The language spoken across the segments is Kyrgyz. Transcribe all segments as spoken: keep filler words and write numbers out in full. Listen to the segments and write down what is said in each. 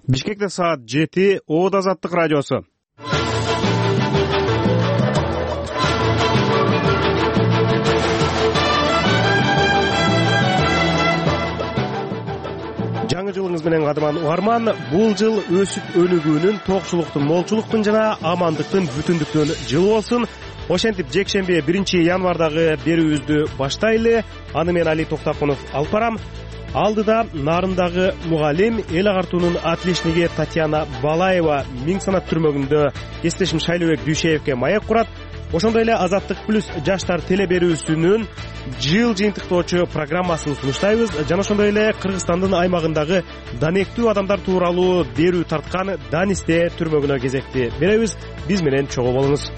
Бишкекте саат жети, Оот Азаттык радиосу. Жаңы жылыңыз менен кадыман угарман. Бул жыл өсүп өнүгүүнүн, токчулуктун, молчулуктун жана амандыктын, бүтүндүктүн жылы болсун. Ошентип жекшемби биринчи январдагы берүүбүздү баштайлы. Аны мен Али Токтакунов алып барам. Алдыда Нарындагы мугалим, эл агартуунун отличниги Татьяна Балаева миң санат түрмөгүндө кесиптешим Шайлообек Дүйшеевке маек курат. Ошондой эле Азаттык плюс жаштар теле берүүсүнүн жыл жыйынтыктоочу программасын сунуштайбыз. Жана ошондой эле Кыргызстандын аймагындагы данектүү адамдар тууралуу берүү тарткан Данисте түрмөгүнө кезекти беребиз. Биз менен чогуу болуңуз.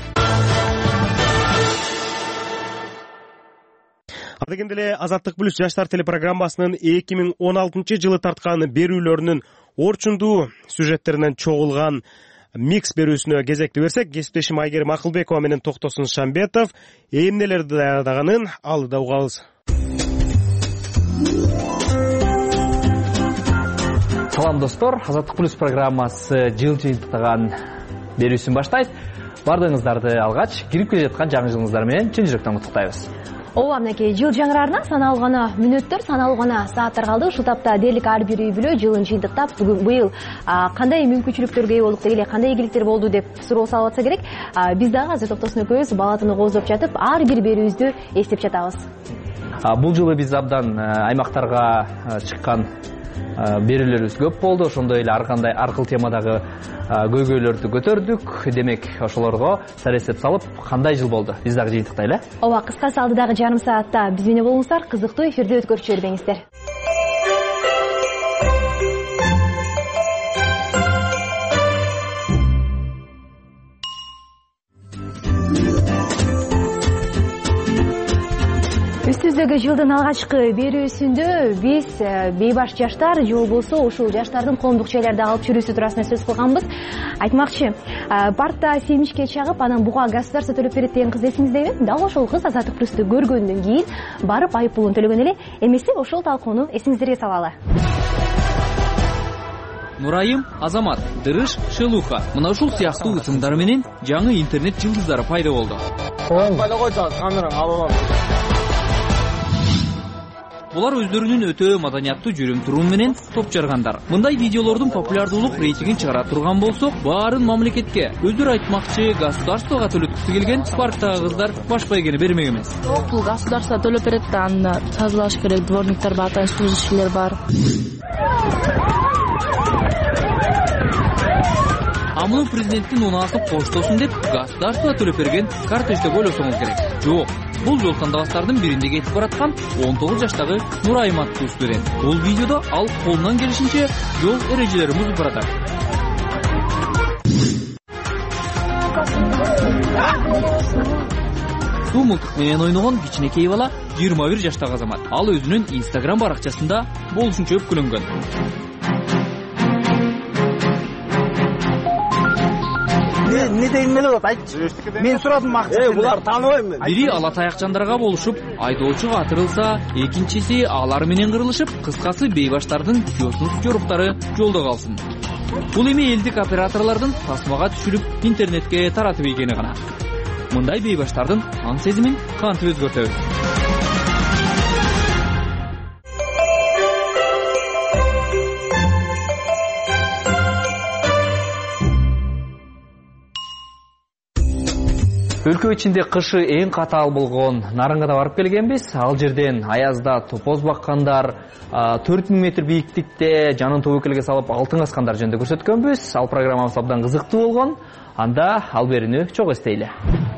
Адегенде эле Азаттык плюс жаштар телепрограммасынын эки миң он алтынчы жылы тарткан берүүлөрүнүн орчундуу сюжеттеринен чогулган микс берүүсүнө кезекти берсек, кесиптешим Айгерим Акылбекова менен Токтосун Шамбетов эмнелерди даярдаганын алдыда угабыз. Салам достор, Азаттык плюс программасы жыл жыйынтыктаган берүүсүн баштайт. Бардыгыңыздарды алгач кирип келе жаткан жаңы жылыңыздар менен чын жүрөктөн куттуктайбыз. Ооба, мынакей жыл жаңыраарына саналуу гана мүнөттөр, саналуу гана сааттар калды. Ушул тапта дээрлик ар бир үй бүлө жылын жыйынтыктап, бүгүн быйыл кандай мүмкүнчүлүктөргө ээ болдук эле, кандай ийгиликтер болду деп суроо салып атса керек. Биз дагы азыр Токтосун экөөбүз балатыны кооздоп жатып, ар бир берүүбүздү эстеп жатабыз. Бул жылы биз абдан аймактарга чыккан берүүлөрүбүз көп болду. Ошондой эле ар кандай аркыл темадагы көйгөйлөрдү көтөрдүк. Демек, ошолорго саресеп салып, кандай жыл болду? Биз дагы жыйынтыктайлы. Ооба, кыскасы алдыдагы жарым саатта биз менен болуңуздар, кызыктуу эфирди өткөрүп жибербеңиздер. Үстүбүздөгү жылдын алгачкы берүүсүндө биз бейбаш жаштар же болбосо ушул жаштардын коомдук жайларда алып жүрүүсү туурасында сөз кылганбыз. Айтмакчы, паркта семишке чагып, анан буга государство төлөп берет деген кыз эсиңиздеби? Дал ошол кыз Азаттык плюсту көргөндөн кийин барып айып пулун төлөгөн эле. Эмеси ошол талкууну эсиңиздерге салалы. Нурайым, Азамат, Дырыш, Шелуха. Мына ушул сыяктуу ысымдар менен жаңы интернет жылдыздары пайда болду. Пайда койсоңуз, камера алып алам. Булар өздөрүнүн өтө маданияттуу жүрүм-турум менен топ жаргандар. Мындай видеолордун популярдуулук рейтингин чыгара турган болсок, баарын мамлекетке, өздөрү айтмакчы, государствого төлөткүсү келген парктагы кыздар баш байгени бермек эмес. Жок, бул государство төлөп берет да, аны тазалаш керек, дворниктер бар, атайын служащийлер бар. Амлы президенттин унаасы коштосун деп государство төлөп берген карточка деп ойлосоңуз керек. Жок, бул жол тандабастардын биринде кетип бараткан он тогуз жаштагы Нурайым аттуу студент. Бул видеодо ал колунан келишинче жол эрежелерин бузуп баратат. Суу мылтык менен ойногон кичинекей бала жыйырма бир жаштагы Азамат. Ал өзүнүн Instagram баракчасында болушунча өпкүлөнгөн. Не дейм эле болот, айтчы. Мен сурадым максат. Э, булар тааныбайм мен. Бири ала таякчандарга болушуп, айдоочу катырылса, экинчиси алар менен кырылышып, кыскасы бейбаштардын жосуз жоруктары жолдо калсын. Бул эми элдик операторлордун тасмага түшүрүп интернетке таратып ийгени гана. Мындай бейбаштардын ан сезимин кантип өзгөртөбүз? Өлкө ичинде кышы эң катаал болгон Нарынга да барып келгенбиз. Ал жерден аязда топоз баккандар, төрт миң метр бийиктикте жанын тобокелге салып алтын каскандар жөнүндө көрсөткөнбүз. Ал программабыз абдан кызыктуу болгон. Анда ал берүүнү чогуу эстейли.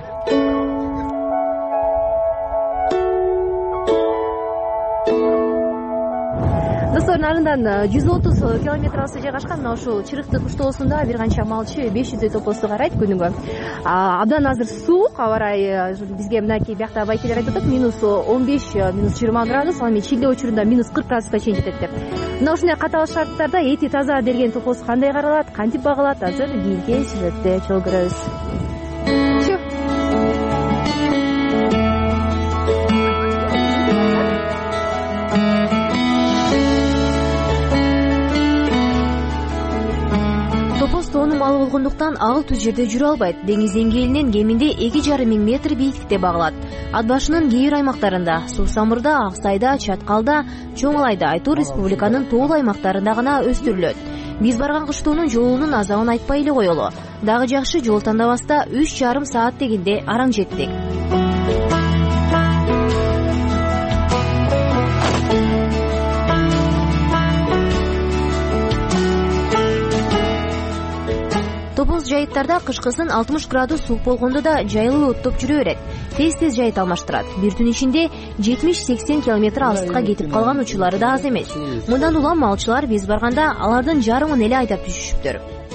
Достор, Нарындан жүз отуз километр алыста жайгашкан мына ушул Чырыкты кыштоосунда бир канча малчы беш жүздөй топозду карайт күнүгө. Абдан азыр суук, аба ырайы бизге мынакей биякта байкелер айтып атат, минус он беш, минус жыйырма градус, ал эми Чилде учурунда минус кырк градуска чейин жетет деп. Мына ушундай катаал шарттарда эти таза берген топоз кандай каралат, кантип багылат, азыр кийинки сюжетте чогуу көрөбүз. сонун малы болгондуктан ал түз жерде жүрө албайт. Деңиз деңгээлинен кеминде эки жарым миң метр бийиктикте багылат. Ат башынын кээ бир аймактарында, Суу-Самырда, Аксайда, Чаткалда, Чоң-Алайда, Айтор республиканын тоол аймактарында гана өстүрүлөт. Биз барган кыштоонун жолунун азабын айтпай эле коелу. Дагы жакшы жол тандабаста үч жарым саат дегенде араң жеттик. Топоз жайыттарда кышкысын алтымыш градус суук болгондо да жайылып оттоп жүрө берет. Тез-тез жайыт алмаштырат. Бир түн ичинде жетимиш-сексен километр алыстыкка кетип калган учурлары да аз эмес. Мындан улам малчылар биз барганда алардын жарымын эле айдап түшүшүптүр.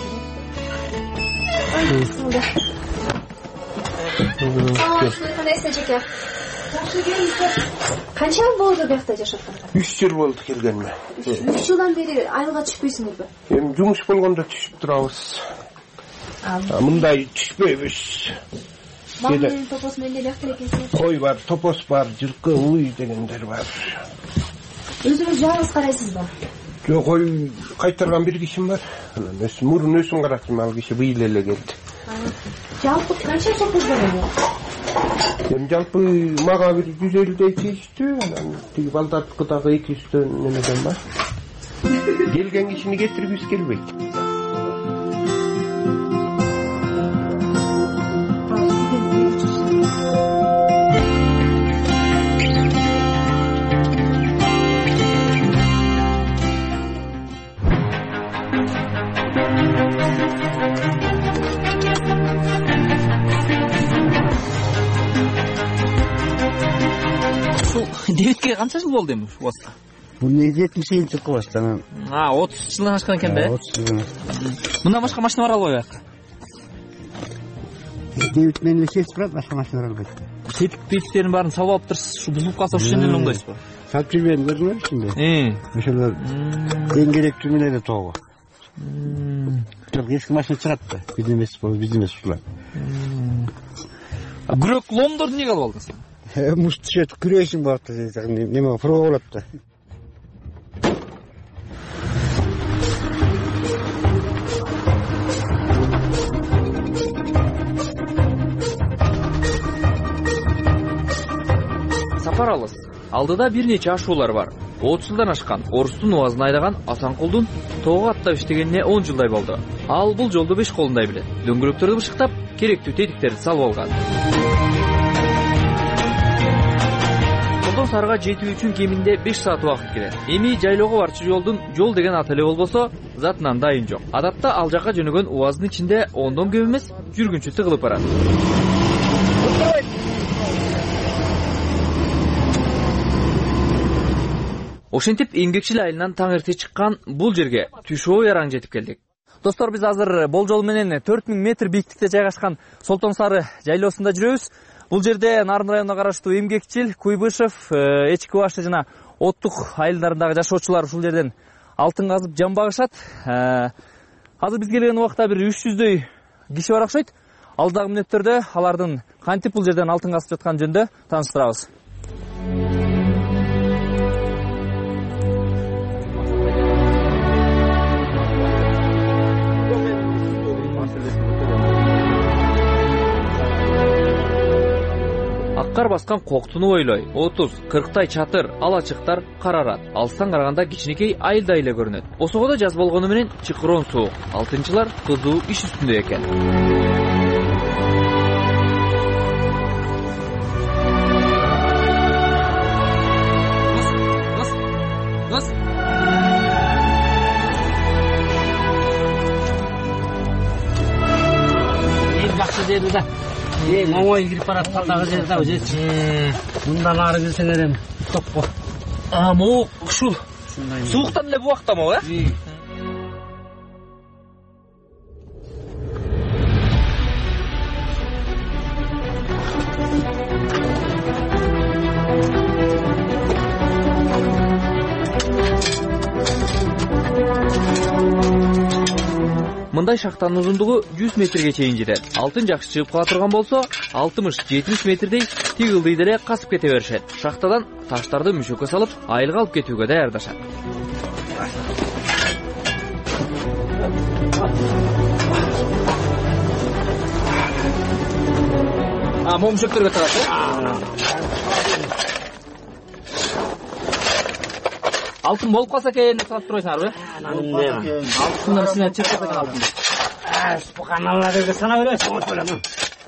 Канча болду биякта жашап калган? үч жыл болду келгениме. үч жылдан бери айылга түшпөйсүңөрбү? Эми жумуш болгондо түшүп турабыз. Мындай түшпөйбүз. Мал менен топос менен биякта экенсиз. Кой бар, топос бар, жылкы, уй дегендер бар. Өзүңүз жалгыз карайсызбы? Жок, кой кайтарган бир кишим бар. Анан өс мурун өсүн каратым, ал киши быйыл эле келди. Жалпы канча топоз бар? Эми жалпы мага бир жүз элүүдөй тийиштүү, анан тиги балдардыкы дагы эки жүздөн немеден бар. Келген кишини кетиргибиз келбейт. Дебетке канча жыл болду эми ушул уақытта? Бул не жетимиш сегизинчи жылкы баштаган. А, отуз жылдан ашкан экен да? отуз жылдан. Мындан башка машина бар албайбы бияка? Дебет менен кесип турат, башка машина бар албайт. Тетик бетиктерин баарын салып алып турсуз, ушу бузулуп калса ошол жерден эле оңдойсузбу? Салып жүрбөйм, көрдүңөр ичинде. Э. Ошолор эң керектүү менен эле тоого. Жок, эски машина чыгат да. Биз эмес, биз эмес ушулар. Күрөк ломдорду эмнеге алып алдыңыз? Муш түшөт, күрөшүң болот да, неме прова болот да. Сапар алыс. Алдыда бир нече ашуулар бар. отуз жылдан ашкан орустун убазын айдаган Асанкулдун тоого аттап иштегенине он жылдай болду. Ал бул жолду беш колундай билет. Дөңгөлөктөрдү бышыктап, керектүү тетиктерди салып алган. Сарга жетүү үчүн кеминде беш саат убакыт керек. Эми жайлоого барчу жолдун жол деген аты эле болбосо, затынан дайын жок. Адатта ал жака жөнөгөн убаздын ичинде ондон көп эмес жүргүнчү тыгылып барат. Ошентип эмгекчил айылынан таң эрте чыккан бул жерге түш ой араң жетип келдик. Достор, биз азыр болжол менен төрт миң метр бийиктикте жайгашкан Солтон Сары жайлоосунда жүрөбүз. Бул жерде Нарын районуна караштуу Эмгекчил, Куйбышев, Эчки Башы жана Оттук айылдарындагы жашоочулар ушул жерден алтын казып жан багышат. Азыр биз келген убакта бир үч жүздөй киши бар окшойт. Алдагы мүнөттөрдө алардын кантип бул жерден алтын казып жаткан жөнүндө тааныштырабыз. Аккар баскан коктуну ойлой, отуз, кырктай чатыр, алачыктар карарат. Алыстан караганда кичинекей айылдай эле көрүнөт. Осогодо жаз болгону менен чыкыроон суук. Алтынчылар кызуу иш үстүндө экен. Эң жакшы жерде да. Эң оңой кирип барат калдагы жерде да өзү. Мындан ары кирсеңер эми топко. А, могу ушул сууктан эле буактамабы, э? Мындай шахтанын узундугу жүз метрге чейин жетет. Алтын жакшы чыгып кала турган болсо, алтымыш жетимиш метрдей тыгылдый деле касып кете беришет. Шахтадан таштарды мүшөккө салып, айылга алып кетүүгө даярдашат. А, момшектерге тарат, э? Алтын болуп калса экен деп сатып турбайсыңарбы? Алтындан сине чыкпаса экен алтын. Субханаллах сана бересиң, отурам.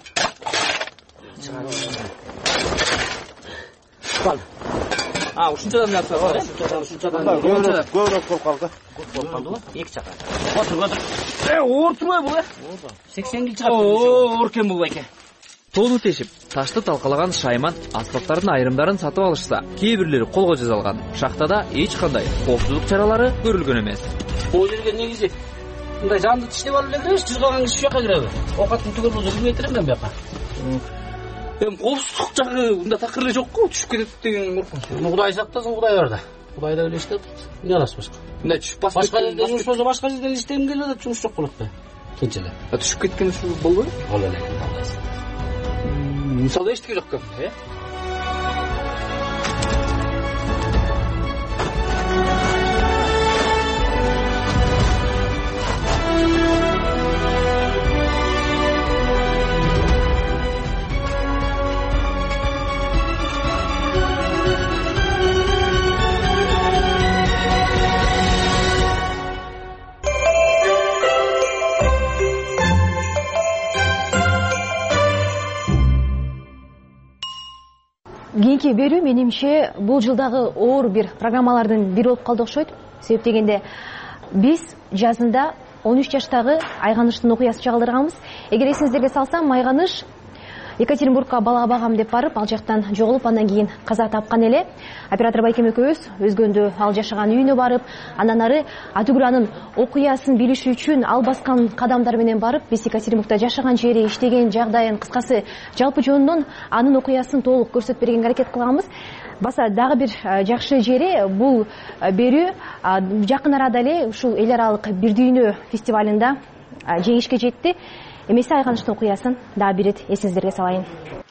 А, ушунчадан эле акча бар, э? Ушунчадан. Көбүрөөк болуп калды. Болуп калдыбы? эки чака. Отур, отур. Э, ортурбай бул, э? сексен кил чыгат. О, оркен бул байке. Тоону тешип, ташты талкалаган Шайман аспаптардын айрымдарын сатып алышса, кээ бирлери колго жазалган. Шахтада эч кандай коопсуздук чаралары көрүлгөн эмес. Бул жерге негизи мындай жанды тиштеп алып эле жүз калган киши жака киреби? Оокаттын түгөл болсо билбей турам мен бияка. Эми коопсуздук жагы мында такыр эле жок го, түшүп кетет деген коркунуч. Муну Кудай сактасын, Кудай барда. Кудай да эле иштеп атат. Эмне кыласыз башка? Мында түшүп басып Башка жерде жумуш болсо башка жерден иштегим келип атат, жумуш жок болот да. Кенчеле. А түшүп кеткен ушул болбойбу? Ал эле. Мисалы эчтеке жок экен, э? Кийинки берүү менимче бул жылдагы оор бир программалардын бири болуп калды окшойт. Себеп дегенде биз жазында он үч жаштагы Айганыштын окуясын чагылдырганбыз. Эгер эсиңиздерге салсам, Айганыш Екатеринбургка балага багам деп барып, ал жактан жоголуп, андан кийин каза тапкан эле. Оператор байкем экөөбүз өзгөндө ал жашаган үйүнө барып, андан ары Атүгүланын окуясын билиш үчүн ал баскан кадамдар менен барып, биз Екатеринбургда жашаган жери, иштеген жагдайын, кыскасы жалпы жөнүнөн анын окуясын толук көрсөтүп бергенге аракет кылганбыз. Баса дагы бир жакшы жери бул берүү жакын арада эле ушул эл аралык бир дүйнө фестивалында жеңишке жетти. Эмесе Айганыштын окуясын дагы бир рет эсиңиздерге салайын.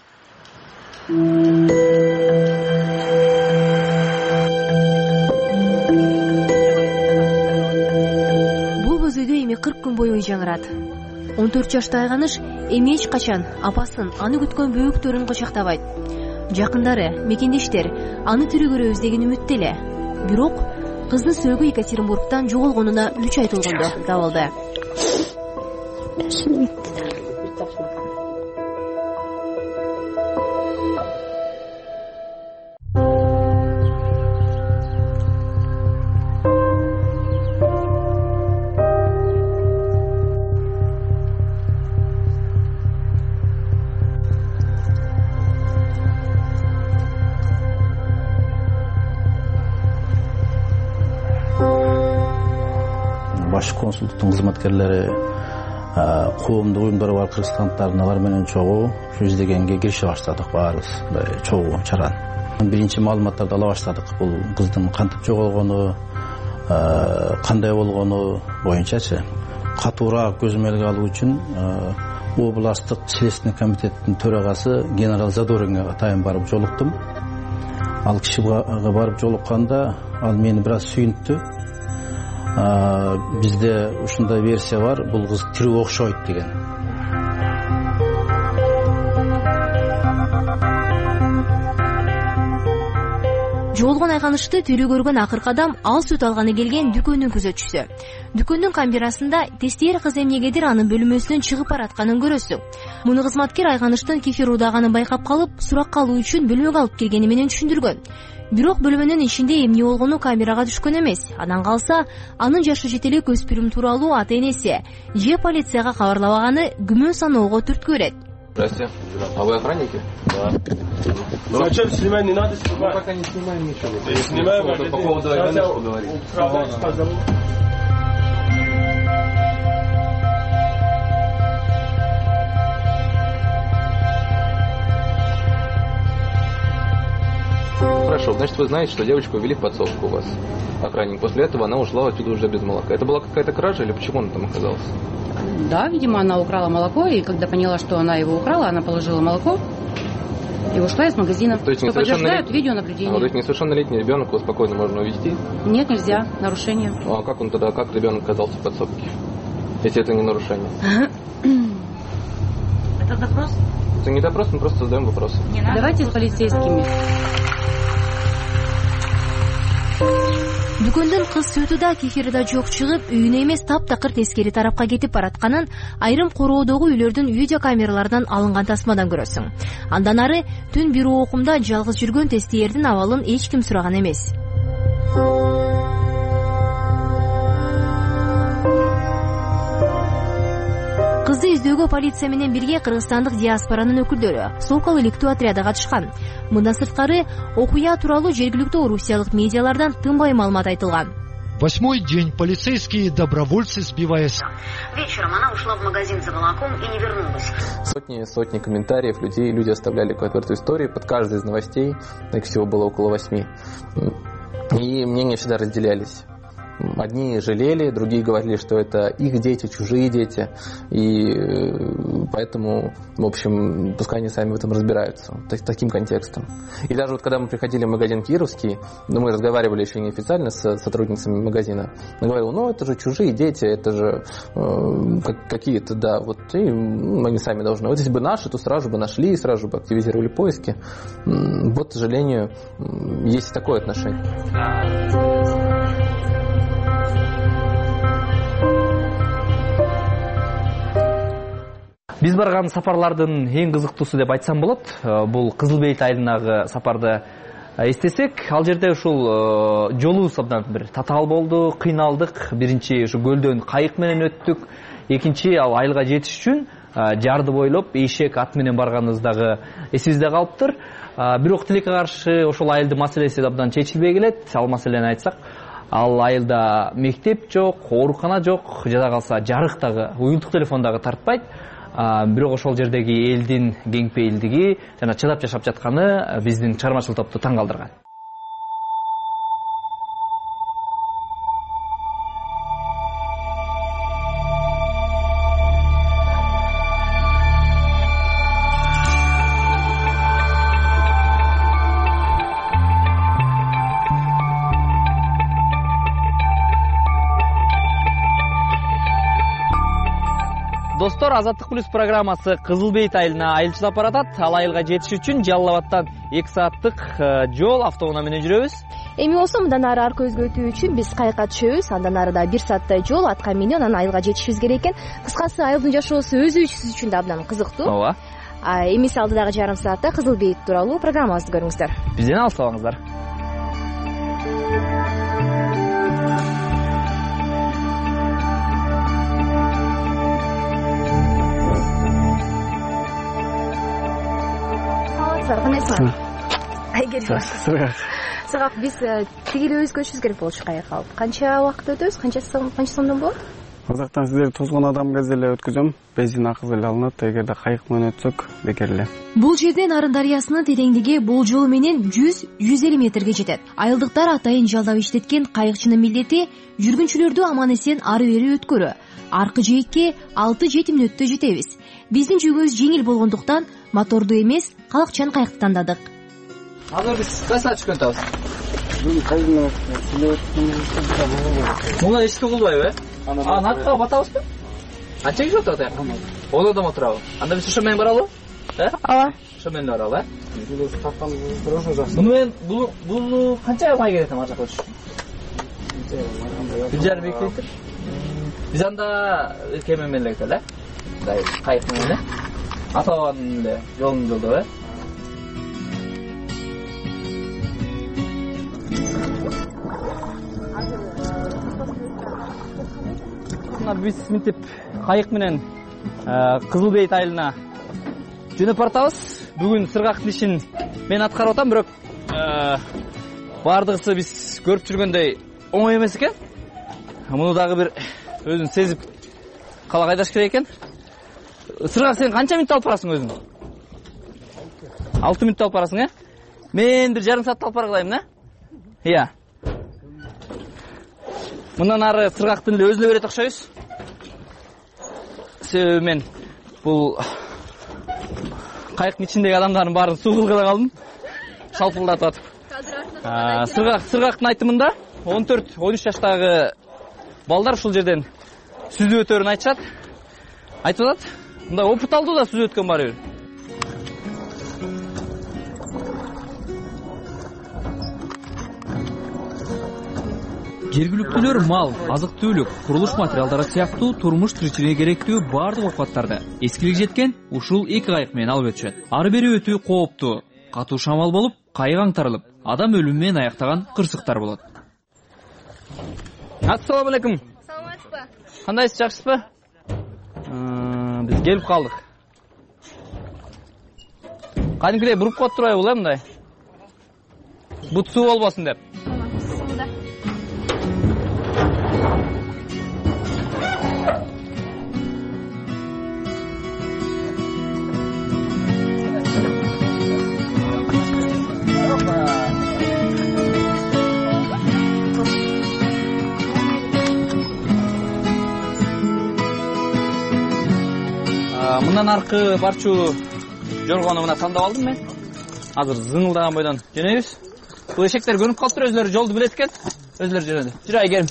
Бул көзөйдө эми кырк күн бою үй жаңырат. он төрт жашта Айганыш эми эч качан апасын, аны күткөн бөөктөрүн кочактабайт. Жакындары, мекендештер аны тирүү көрөбүз деген үмүттө эле. Бирок кыздын сөөгү Екатеринбургтан жоголгонуна үч ай толгондо табылды. Баш консулдуктун кызматкерлери коомдук уюмдар бар, кыргызстандыктардын алар менен чогуу жүздөгөнгө кирише баштадык баарыбыз, мындай чогуу чаран. Биринчи маалыматтарды ала баштадык. Бул кыздын кантип жоголгону, кандай болгону боюнчачы катуураак көзөмөлгө алуу үчүн областтык Следственный комитеттин төрагасы генерал Задоринге атайын барып жолуктум. Ал кишиге барып жолукканда ал мени бир аз сүйүнттү. Бизде ушундай версия бар, бул кыз тирүү окшойт деген. Жоголгон Айганышты тирүү көргөн акыркы адам ал сүт алганы келген дүкөндүн күзөтчүсү. Дүкөндүн камерасында тестер кыз эмнегедир анын бөлмөсүнөн чыгып баратканын көрөсүң. Муну кызматкер Айганыштын кефир уудаганын байкап калып, сурак алуу үчүн бөлмөгө алып келгени менен түшүндүргөн. Бирок бөлмөнүн ичинде эмне болгону камерага түшкөн эмес. Андан калса, анын жашы жете элек өспүрүм тууралуу ата-энеси же полицияга кабарлабаганы күмөн саноого түрткү берет. Здрасте. А вы охранники? Да. Зачем снимать? Не надо снимать. Мы пока не снимаем ничего. Снимаем. По поводу Айганыша поговорим. Хорошо, значит, вы знаете, что девочку увели в подсобку у вас, охранник. После этого она ушла отсюда уже без молока. Это была какая-то кража или почему она там оказалась? Да, видимо, она украла молоко, и когда поняла, что она его украла, она положила молоко и ушла из магазина. То есть что подтверждают видеонаблюдение. А, то есть несовершеннолетний ребенок его спокойно можно увезти? Нет, нельзя, нарушение. А как он тогда, как ребенок оказался в подсобке, если это не нарушение? Это допрос? Это не допрос, мы просто задаем вопросы. Давайте с полицейскими. Дүкөндөн кыз сөтү да кефири да жок чыгып, үйүнө эмес таптакыр тескери тарапка кетип баратканын айрым короодогу үйлөрдүн видео камералардан алынган тасмадан көрөсүң. Андан ары түн бир окумда жалгыз жүргөн тестиердин абалын эч ким сураган эмес. Кызды издөөгө полиция менен бирге кыргызстандык диаспоранын өкүлдөрү Сокол иликтөө отряды катышкан. Мындан сырткары окуя тууралуу жергиликтүү орусиялык медиалардан тынбай маалымат айтылган. Восьмой день полицейские добровольцы, сбиваясь. Вечером она ушла в магазин за молоком и не вернулась. Сотни сотни комментариев людей, люди оставляли какую-то эту историю под каждой из новостей, их всего было около восьми. И мнения всегда разделялись. Одни жалели, другие говорили, что это их дети, чужие дети, и поэтому, в общем, пускай они сами в этом разбираются, так, таким контекстом. И даже вот когда мы приходили в магазин Кировский, ну, мы разговаривали еще неофициально с сотрудницами магазина, я говорил, ну, это же чужие дети, это же э, какие-то, да, вот, и ну, они сами должны. Вот если бы наши, то сразу бы нашли, сразу бы активизировали поиски. Вот, к сожалению, есть такое отношение. Биз барган сапарлардын эң кызыктуусу деп айтсам болот. Бул Кызыл Бейит айылындагы сапарды эстесек, ал жерде ушул жолубуз абдан бир татаал болду, кыйналдык. Биринчи ушу көлдөн кайык менен өттүк, экинчи ал айылга жетиш үчүн жарды бойлоп эшек ат менен барганыбыз дагы эсибизде калыптыр. Бирок тилекке каршы ошол айылдын маселеси абдан чечилбей келет. Ал маселени айтсак, ал айылда мектеп жок, оорукана жок, жада калса жарык дагы, уюлдук телефон дагы тартпайт. Бирок ошол жердеги элдин кеңпейилдиги жана чыдап жашап жатканы биздин чыгармачыл топту таң калтырган. Достор, Азаттык плюс программасы Кызыл Бейит айылына айылчылап баратат. Ал айылга жетиш үчүн Жалал Абадтан эки сааттык жол автоунаа менен жүрөбүз. Эми болсо мындан ары арка өзгөртүү үчүн биз кайыкка түшөбүз. Андан ары да бир сааттай жол атка менен анан айылга жетишибиз керек экен. Кыскасы айылдын жашоосу өзүбүз үчүн да абдан кызыктуу. Ооба. Эмес алдыдагы жарым саатта Кызыл Бейит тууралуу программабызды көрүңүздөр. Бизден алыстабаңыздар. Кандайсыңар? Айгерим. Сыргак. Сыргак, биз тигиле өзгөрүшүбүз керек болчу кайыкка алып. Канча убакыт өтөбүз? Канча сом, канча сомдон болот? Казактан сиздерди тозгон адам кезде эле өткөзөм. Бензин акысы эле алынат. Эгерде кайык менен өтсөк, бекер эле. Бул жерден Нарын дарыясынын тереңдиги болжол менен жүз жүз элүү метрге жетет. Айылдыктар атайын жалдап иштеткен кайыкчынын милдети жүргүнчүлөрдү аман эсен ары бери өткөрүү. Аркы жээкке алты жети мүнөттө жетебиз. Биздин жүгүбүз жеңил болгондуктан моторду эмес, калакчан кайыкты тандадык. Азыр биз кайсы түшкөн атабыз? Бул кайдын Муна эч кылбайбы? А, натка батабызбы? Анча киши отурат аяк? он адам отурабы? Анда биз ошо менен баралы? Э? Ооба. Ошо менен баралы, э? Муну менен бул канча май кетет ар жака өтүш? бир жарым эки литр. Биз анда кеме менен эле кетели, э? Мындай кайык менен эле. Атабанын эле жолун жолдоп, э? Биз мынтип кайык менен Кызыл Бейит айылына жөнөп баратабыз. Бүгүн сыргактын ишин мен аткарып атам, бирок бардыгысы биз көрүп жүргөндөй оңой эмес экен. Муну дагы бир өзүн сезип кала кайдаш керек экен. Сыргак, сен канча мүнөт алып барасың өзүң? алты мүнөт алып барасың, э? Мен бир жарым саатта алып бара калайын, э? Ия. Мындан ары сыргактын эле өзүнө берет окшойбуз. Себеби мен бул кайыктын ичиндеги адамдардын баарын суу кылгыла калдым. Шалпылдатып атып. Сыргак, сыргактын айтымында он төрт он үч жаштагы балдар ушул жерден сүзүп өтөрүн айтышат. Айтып атат. Мындай опыт алды да сүзүп өткөн баары бир. Жергиликтүүлөр мал, азык-түлүк, курулуш материалдары сыяктуу турмуш тиричилигине керектүү баардык оокаттарды эскилик жеткен ушул эки кайык менен алып өтүшөт. Ары бери өтүү кооптуу, катуу шамал болуп, кайык аңтарылып, адам өлүмү менен аяктаган кырсыктар болот. Ассаламу алейкум. Саламатсызбы? Кандайсыз, жакшысызбы? Биз келип калдык. Кадимкидей буруп коюп турайбы бул мындай? Бут суу болбосун деп. Мындан аркы барчу жоргону мына тандап алдым мен. Азыр зыңылдаган бойдон жөнөйбүз. Бул эшектер көрүнүп калыптыр, өзүлөрү жолду билет экен. Өзүлөрү жөнөдү. Жүрө айгерим.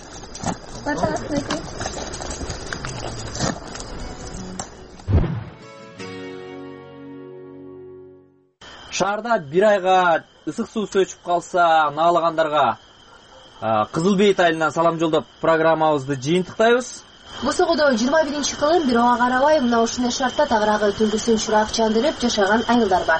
Шаарда бир айга ысык суу өчүп калса, наалагандарга Кызыл Бейит айылынан салам жолдоп программабызды жыйынтыктайбыз. Босогодо жыйырма биринчи кылым бирок карабай мына ушундай шартта тагыраагы түнкүсүн чурак чандырып жашаган айылдар бар.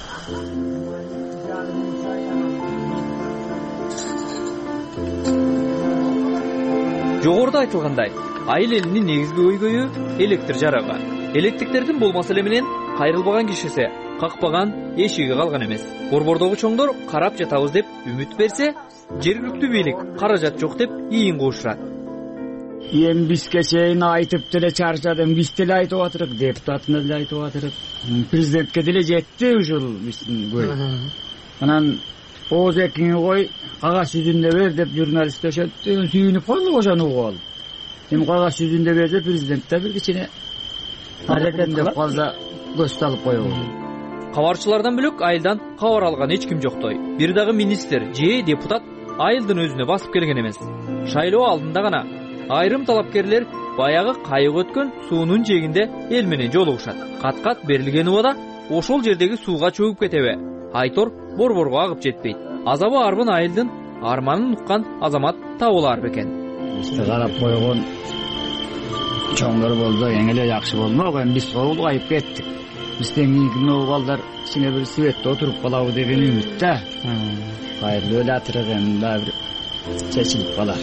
Жогоруда айтылгандай, айыл элинин негизги көйгөйү электр жарыгы. Электриктердин болмаса эле менен кайрылбаган кишиси, какпаган эшиги калган эмес. Борбордогу чоңдор карап жатабыз деп үмүт берсе, жергиликтүү бийлик каражат жок деп ийин куушурат. Эми бизге чейин айтып деле чарчадым, биз деле айтып атырык, депутатына деле айтып атырык, президентке деле жетти ушул биздин көй. Анан Оз экиңи кой, кагаз жүзүндө бер деп журналист өшөттү, сүйүнүп калдык ошону угуп алып. Эми кагаз жүзүндө берсе президент да бир кичине аракет деп калса көз салып коебуз. Кабарчылардан бөлөк айылдан кабар алган эч ким жоктой. Бир дагы министр же депутат айылдын өзүнө басып келген эмес. Шайлоо алдында гана айрым талапкерлер баягы кайык өткөн суунун жээгинде эл менен жолугушат. Кат-кат берилген убада ошол жердеги сууга чөгүп кетеби? Айтор борборго агып жетпейт. Азабы арбын айылдын арманын уккан азамат табылар бекен. Бизди карап койгон чоңдор болду, эң эле жакшы болмок, эми биз улгайып кеттик. Бизден кийинки балдар кичине бир светте отуруп калабы деген үмүттө. Кайрылып эле атырык, эми дагы бир чечилип калар.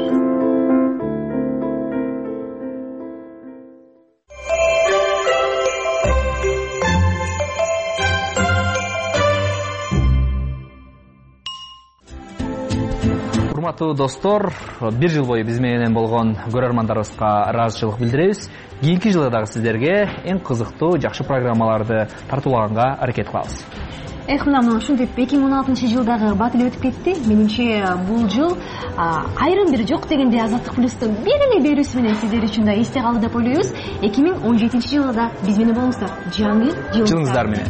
Урматтуу достор, бир жыл бою биз менен болгон көрөрмандарыбызга ыраазычылык билдиребиз. Кийинки жылы дагы сиздерге эң кызыктуу, жакшы программаларды тартуулаганга аракет кылабыз. Эх, мына ушинтип эки миң он алтынчы жылдагы бат эле өтүп кетти. Менимче бул жыл айрым бир жок дегенде Азаттык плюстун бир эле берүүсү менен сиздер үчүн да эсте калды деп ойлойбуз. эки миң он жетинчи жылы да биз менен болуңуздар. Жаңы жылыңыздар менен.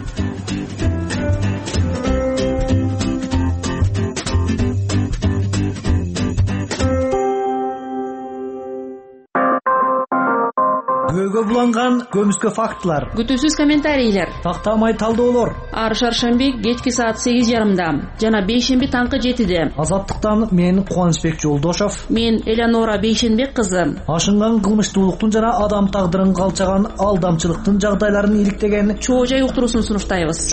Көйгө буланган көмүскө фактылар, күтүүсүз комментарийлер, тактамай талдоолор. Ар шаршемби кечки саат сегиз жарымда жана бейшемби таңкы жетиде. Азаттыктан мен Кубанычбек Жолдошов, мен Элеонора Бейшенбек кызы. Ашынган кылмыштуулуктун жана адам тагдырын калчаган алдамчылыктын жагдайларын иликтеген чоо жай уктуруусун сунуштайбыз.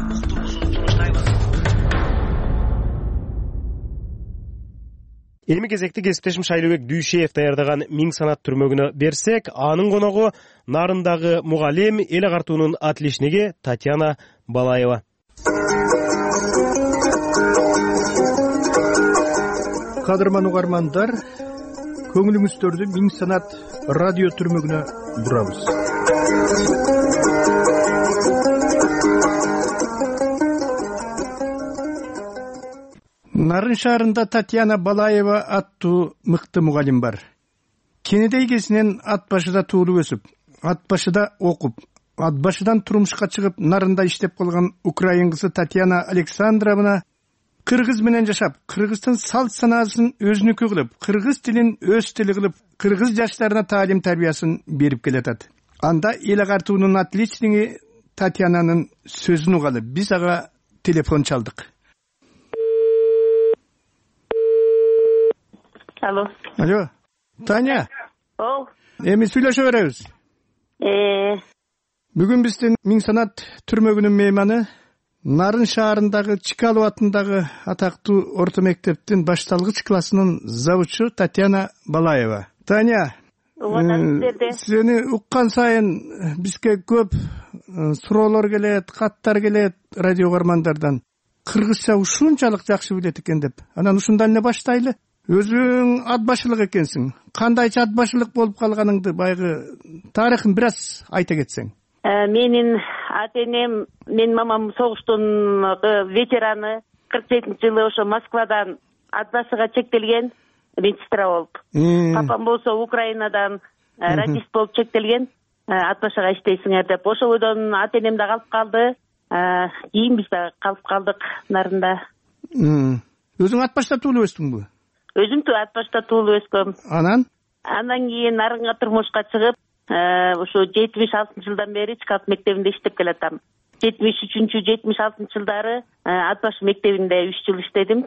Эми кезекти кесиптешим Шайлообек Дүйшеев даярдаган Миң санат түрмөгүнө берсек, анын коногу Нарындагы мугалим, эл агартуунун отличниги Татьяна Балаева. Кадырман угармандар, көңүлүңүздөрдү Миң санат радио түрмөгүнө бурабыз. Нарын шаарында Татьяна Балаева аттуу мыкты мугалим бар. Кенедей кезинен ат башыда туулуп өсүп, ат башыда окуп, ат башыдан турмушка чыгып, Нарында иштеп калган украин кызы Татьяна Александровна кыргыз менен жашап, кыргыздын салт санаасын өзүнүкү кылып, кыргыз тилин өз тили кылып, кыргыз жаштарына таалим тарбиясын берип келатат. Анда эл агартуунун отличниги Татьянанын сөзүн угалы биз ага телефон чалдык. Алло. Алло. Таня. Оу. Эми сүйлөшө беребиз. Э. Бүгүн биздин Миң Санат түрмөгүнүн мейманы Нарын шаарындагы Чкалов атындагы атактуу орто мектептин башталгыч классынын завучу Татьяна Балаева. Таня, сени уккан сайын бизге көп суроолор келет, каттар келет радио угармандардан. Кыргызча ушунчалык жакшы билет экен деп. Анан ушундан эле баштайлы. Өзүң ат башылык экенсиң. Кандайча ат башылык болуп калганыңды байгы тарыхын бир аз айта кетсең. Менин ата энем, менин мамам согуштун ветераны. кырк жетинчи жылы ошо Москвадан ат башыга чектелген медсестра болуп. Папам болсо Украинадан радист болуп чектелген. Ат башыга иштейсиңер деп. Ошол бойдон ата энем да калып калды. Кийин биз да калып калдык Нарында. Өзүң ат башта туулуп өстүңбү? Өзүм ат башта туулуп өскөм. Анан? Андан кийин Нарынга турмушка чыгып, ошо жетимиш алтынчы жылдан бери Чкалов мектебинде иштеп келатам. жетимиш үчүнчү жетимиш алтынчы жылдары ат башы мектебинде үч жыл иштедим.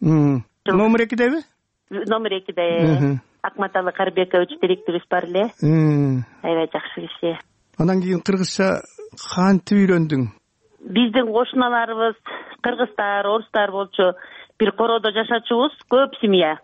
Номер экидеби? Номер экиде. Акматалы Карбекович директорубуз бар эле. Аябай жакшы киши. Андан кийин кыргызча кантип үйрөндүң? Биздин кошуналарыбыз кыргыздар, орустар болчу. Бир короодо жашачубуз, көп семья.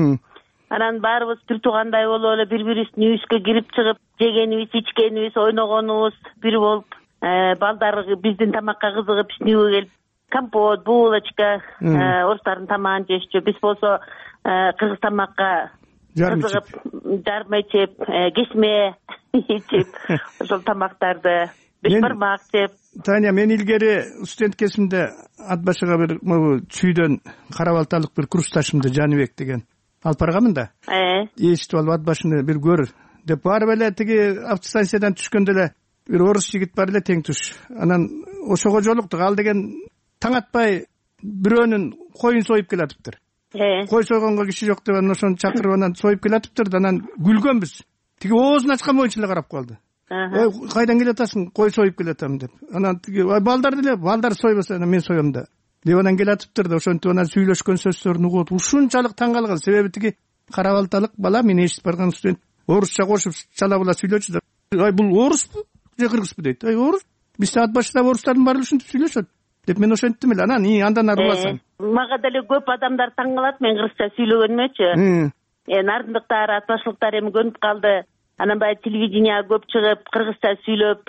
Анан баарыбыз бир туугандай болуп эле бири-бирибиздин үйүбүзгө кирип чыгып, жегенибиз, ичкенибиз, ойногонубуз бир болуп, балдар биздин тамакка кызыгып, снүүгө келип, компот, булочка, орустардын тамагын жешчү. Биз болсо кыргыз тамакка кызыгып, жарма ичип, кесме ичип, ошол тамактарды бешбармак жеп. Таня, мен илгери студент кезимде ат башыга бир чүйдөн карабалталык бир курсташымды Жаныбек деген алып барганмын да. Э. Эшитип алып ат башыны бир көр деп барып эле тиги автостанциядан түшкөндө эле бир орус жигит бар эле тең туш. Анан ошого жолуктук. Ал деген таң атпай бирөөнүн коюн союп келатыптыр. Э. Кой сойгонго киши жок деп анан ошону чакырып анан союп келатыптыр да анан күлгөнбүз. Тиги оозун ачкан боюнча эле карап калды. Ой, кайдан келатасың? Кой союп келатам деп. Анан тиги балдар деле, балдар сойбаса мен соем да. Деп анан келатыптыр да ошентип анан сүйлөшкөн сөздөрүн угуп ушунчалык таң калган. Себеби тиги карабалталык бала мен эшитип барган студент орусча кошуп чала була сүйлөчү да. Ай, бул оруспу же кыргызбы дейт. Ай, орус. Бизде ат башында орустардын баары ушинтип сүйлөшөт деп мен ошенттим эле. Анан и андан ары уласаң. Мага деле көп адамдар таң калат мен кыргызча сүйлөгөнүмөчү. Э, нарындыктар, ат башлыктар эми көнүп калды. Анан баягы телевидение көп чыгып, кыргызча сүйлөп,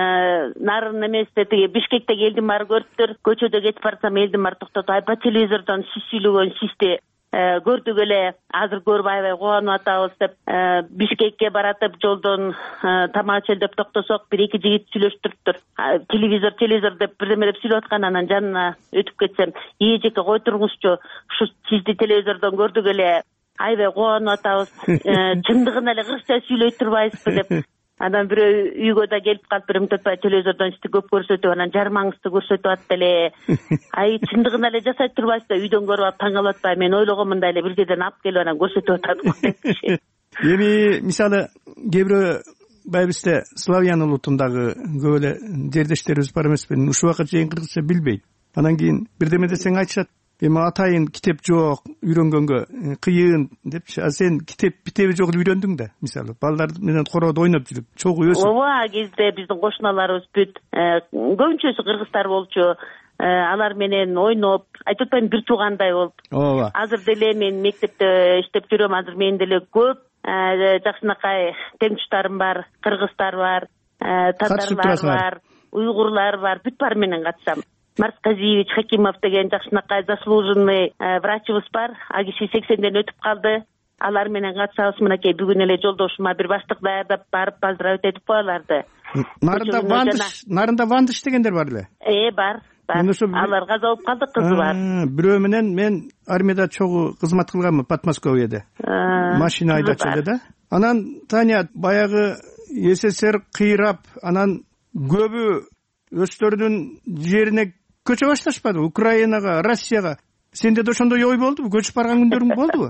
нарын эместе тиги Бишкектеги элдин баары көрүптүр. Көчөдө кетип барсам элдин баары токтотуп, ай по телевизордон сиз сүйлөгөн сизди көрдүк эле, азыр көрүп аябай кубанып атабыз деп Бишкекке баратып жолдон тамак ичели деп токтосок, бир эки жигит сүйлөштүрүптүр. Телевизор, телевизор деп бирдеме деп сүйлөп аткан, анан жанына өтүп кетсем, "Ие жеке кой туруңузчу, ушу сизди телевизордон көрдүк эле, аябай кубанып атабыз, чындыгын эле кыргызча сүйлөй турбайсызбы" деп. Анан бирөө үйгө да келип калып, бир мынтипай телевизордон сизди көп көрсөтүп, анан жармаңызды көрсөтүп атты эле. Ай, чындыгын эле жасай турбайсыз да, үйдөн көрүп алып таң калып атпайбы? Мен ойлогонмун эле бир жерден алып келип анан көрсөтүп атат. Эми мисалы кээ бирөө баягы бизде славян улутундагы көп эле жердештерибиз бар эмеспи? Ушул убакка чейин кыргызча билбейт. Анан кийин бирдеме десең айтышат. Эми атайын китеп жок, үйрөнгөнгө кыйын депчи. А сен китеп битеби жок үйрөндүң да, мисалы. Балдар менен короодо ойноп жүрүп, чогуу өсүп. Ооба, кезде биздин кошуналарыбыз бүт көбүнчөсү кыргыздар болчу. Алар менен ойноп, айтып атпайм, бир туугандай болуп. Ооба. Азыр деле мен мектепте иштеп жүрөм, азыр менин деле көп жакшынакай теңтуштарым бар, кыргыздар бар, татарлар бар, уйгурлар бар, бүт баары менен катышам. Марсказиевич Хакимов деген жакшынакай заслуженный врачыбыз бар. А киши сексенден өтүп калды. Алар менен катышабыз. Мынакей бүгүн эле жолдошума бир баштык даярдап барып поздравить этип коеларды. Нарында Вандыш, Нарында Вандыш дегендер бар эле? Э, бар, бар. Алар каза болуп калды, кызы бар. Бирөө менен мен армияда чогуу кызмат кылганмын, Подмосковьеде. Машина айдачу эле да. Анан Таня баягы СССР кыйрап, анан көбү өздөрүнүн жерине көчө башташпады, Украинага, Россияга. Сенде да ошондой ой болдубу? Көчүп барган күндөрүң болдубу?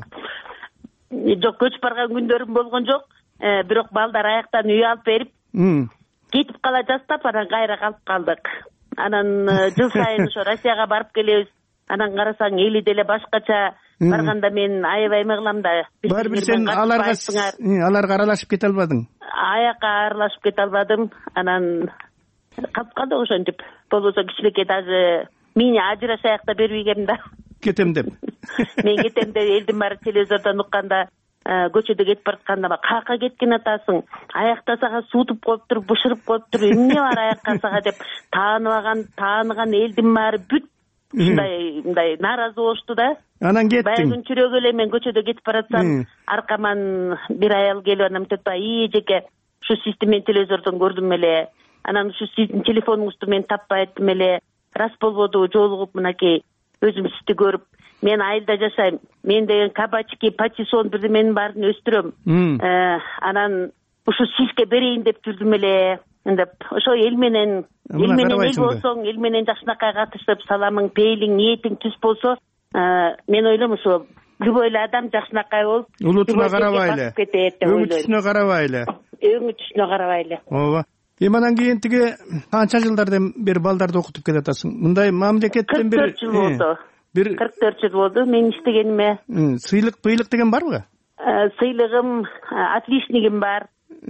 Жок, көчүп барган күндөрүм болгон жок. Бирок балдар аяктан үй алып берип, кетип кала жастап, анан кайра калып калдык. Анан жыл сайын ошо Россияга барып келебиз. Анан карасаң эли деле башкача, барганда мен аябай эме кылам да. Барбир сен аларга аларга аралашып кете албадың. Аякка аралашып кете албадым. Анан калып калды ошентип. Болбосо кичилекей даже мени ажырашаяк да бербегем да. Кетем деп. Мен кетем деп элдин баары телевизордон укканда көчөдө кетип баратканда каякка кеткен атасың, аякта сага суутуп коюптур, бышырып коюптур, эмне бар аякка сага деп тааныбаган, тааныган элдин баары бүт мындай мындай нааразы болушту да. Анан кеттиң. Баягы чүрөгү эле мен көчөдө кетип баратсам, аркаман бир аял келип анан айтат: "И жеке, ушу сизди мен телевизордон көрдүм эле. Анан ушу сиздин телефонуңузду мен таппай аттым эле. Рас болбоду, жолугуп мынакей өзүм сизди көрүп, мен айылда жашайм. Мен деген кабачки, патиссон бирдеменин баарын өстүрөм. Анан ушу сизге берейин деп жүрдүм эле." деп ошо эл менен эл менен эл болсоң, эл менен жакшынакай катышып, саламың, пейлиң, ниетиң түз болсо, мен ойлойм ошо любой эле адам жакшынакай болуп, улутуна карабайлы, өңү түшүнө карабайлы. Өңү түшүнө карабайлы. Ооба. Эми анан кийин тиги канча жылдардан бери балдарды окутуп келатасың? Мындай мамлекеттен бир кырк төрт жыл болду. Бир кырк төрт жыл болду мен иштегениме. Сыйлык, быйлык деген барбы? Сыйлыгым, отличнигим бар.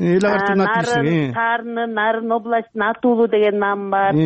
Нарын Сарны, Нарын областын Атуулу деген наам бар.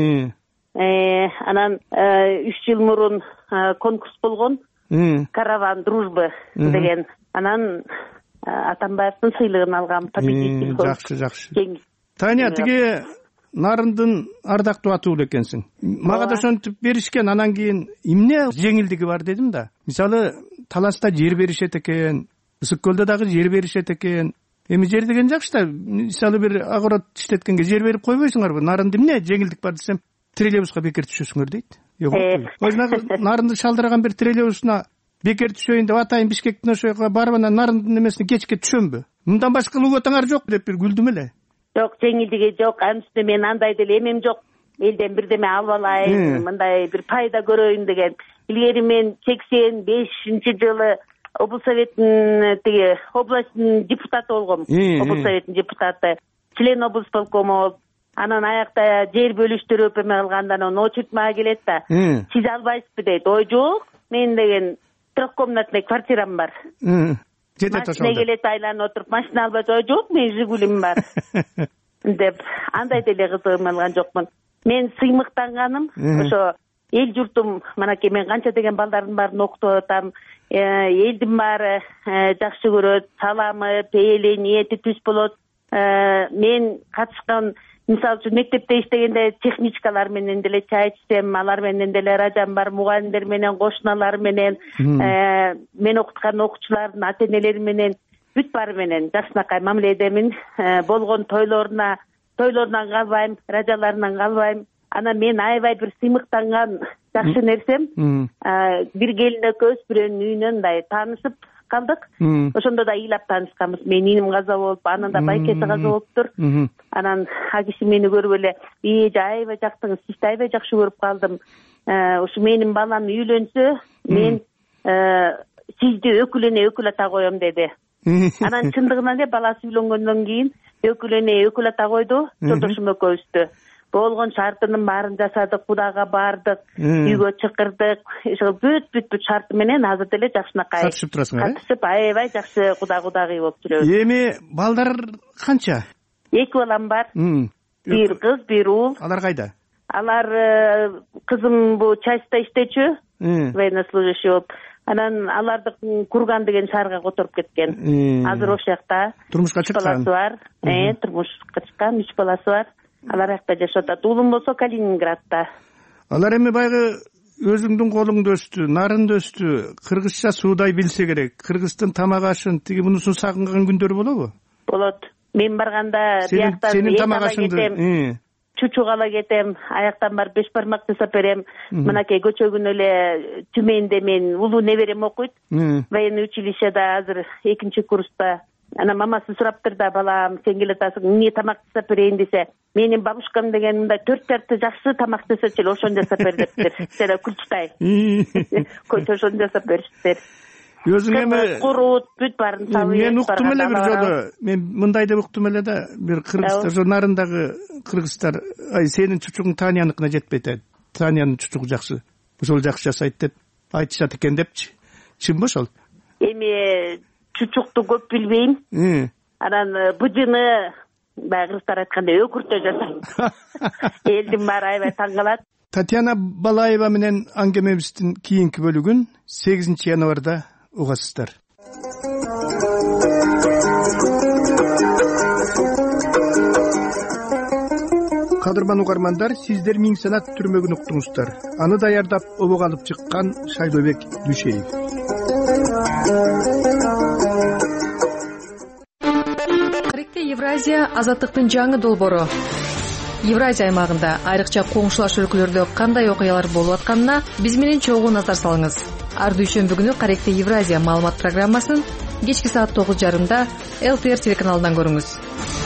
Анан үч жыл мурун конкурс болгон. Караван дружбы деген. Анан Атамбаевдин сыйлыгын алгам. Жакшы, жакшы. Таня, тиги Нарындын ардактуу атуулу экенсиң. Мага да ошентип беришкен, анан кийин эмне жеңилдиги бар дедим да. Мисалы, Таласта жер беришет экен, Ысык көлдө дагы жер беришет экен. Эми жер деген жакшы да. Мисалы бир огород иштеткенге жер берип койбойсуңарбы? Нарында эмне жеңилдик бар десем, троллейбуска бекер түшөсүңөр дейт. Жок. Өзүнө Нарынды шалдырган бир троллейбусуна бекер түшөйүн деп атайын Бишкектин ошого барып анан Нарындын эмесине кечке түшөмбү? Мындан башка луготаңар жок деп бир күлдүм эле. Жок, жеңилдиги жок. Анын үстүнө мен андай деле эмем жок. Элден бирдеме алып алайын, мындай бир пайда көрөйүн деген. Илгери мен сексен бешинчи жылы облус советтин тиги областтын депутаты болгом. Облус советтин депутаты, член облус полкомо болуп, анан аякта жер бөлүштүрүп эме кылгандан анан очередь мага келет да. Сиз албайсызбы дейт. Ой жок, мен деген трехкомнатный квартирам бар. Жетет ошол. Машина келет, айланып отуруп, машина албай, ой жок, мен Жигулим бар. деп андай деле кызыгым алган жокмун. Мен сыймыктанганым ошо эл журтум, манакей мен канча деген балдардын баарын окутуп атам. Элдин баары жакшы көрөт, саламы, пейили, ниети түз болот. Мен катышкан, мисалы үчүн мектепте иштегенде техничкалар менен деле чай ичсем, алар менен деле радам бар, мугалимдер менен, кошуналар менен, мен окуткан окуучулардын ата-энелери менен, бүт баары менен жакшынакай мамиле эдемин. Болгон тойлоруна, тойлорунан калбайм, радаларынан калбайм. Анан мен аябай бир сыймыктанган жакшы нерсем, бир келин экөөбүз бирөөнүн үйүнөн мындай таанышып калдык. Ошондо да ыйлап таанышканбыз. Менин иним каза болуп, анын да байкеси каза болуптур. Анан а киши мени көрүп эле, "И, аябай жактыңыз, сизди аябай жакшы көрүп калдым. Ушу менин балам үйлөнсө, мен сизди өкүлүнө өкүл ата коем" деди. Анан чындыгынан эле баласы үйлөнгөндөн кийин өкүлүнө өкүл ата койду, жолдошум экөөбүздү. Болгон шартынын баарын жасадык, Кудага бардык, үйгө чакырдык. Ошо бүт бүт бүт шарты менен азыр деле жакшынакай катышып турасыңар. Катышып аябай жакшы куда кудагый болуп жүрөбүз. Эми балдар канча? Эки балам бар. Бир кыз, бир уул. Алар кайда? Алар кызым бу частьта иштечү, военнослужащий болуп. Анан аларды Курган деген шаарга которуп кеткен. Азыр ошол жакта. Турмушка чыккан. Баласы бар. Э, турмушка чыккан, үч баласы бар. Алар жакта жашап атат. Уулум болсо Калининградта. Алар эми баягы өзүңдүн колуңда өстү, нарында өстү, кыргызча суудай билсе керек. Кыргыздын тамак ашын, тиги мунусун сагынган күндөр болобу? Болот. Мен барганда бияктан сенин тамак ашыңды чучук ала кетем, аяктан барып беш бармак жасап берем. Мынакей көчөгүн эле Түмөндө мен улуу неберем окуйт. Военный училищеда азыр экинчи курста. Анан мамасы сураптыр да, балам, сен келатасың, эмне тамак жасап берейин десе, менин бабушкам деген мындай төрт жарты жакшы тамак жасачу эле, ошону жасап бер дептир. Жана күлчүтай. Ошону жасап бериптир. Өзүң эми курут, бүт баарын салып. Мен уктум эле бир жолу. Мен мындай деп уктум эле да, бир кыргыздар, ошо нарындагы кыргыздар, ай сенин чучугуң Танияныкына жетпейт. Таниянын чучугу жакшы. Ошол жакшы жасайт деп айтышат экен депчи. чынбы ошол? Эми чучукту көп билбейм. Анан быжыны баягы кыргыздар айткандай өкүртө жасайм. Элдин баары аябай таң калат. Татьяна Балаева менен аңгемебиздин кийинки бөлүгүн сегизинчи январда угасыздар. Кадырман угармандар, сиздер Миң санат түрмөгүн уктуңуздар. Аны даярдап обого алып чыккан Шайлообек Дүшеев. Каректе Евразия азаттыктын жаңы долбоору. Евразия аймагында айрыкча коңшулаш өлкөлөрдө кандай окуялар болуп атканына биз менен чогуу назар салыңыз. Ар дүйшөмбү күнү Каректе Евразия маалымат программасын кечки саат тогуз жарымда эл ти эр телеканалынан көрүңүз.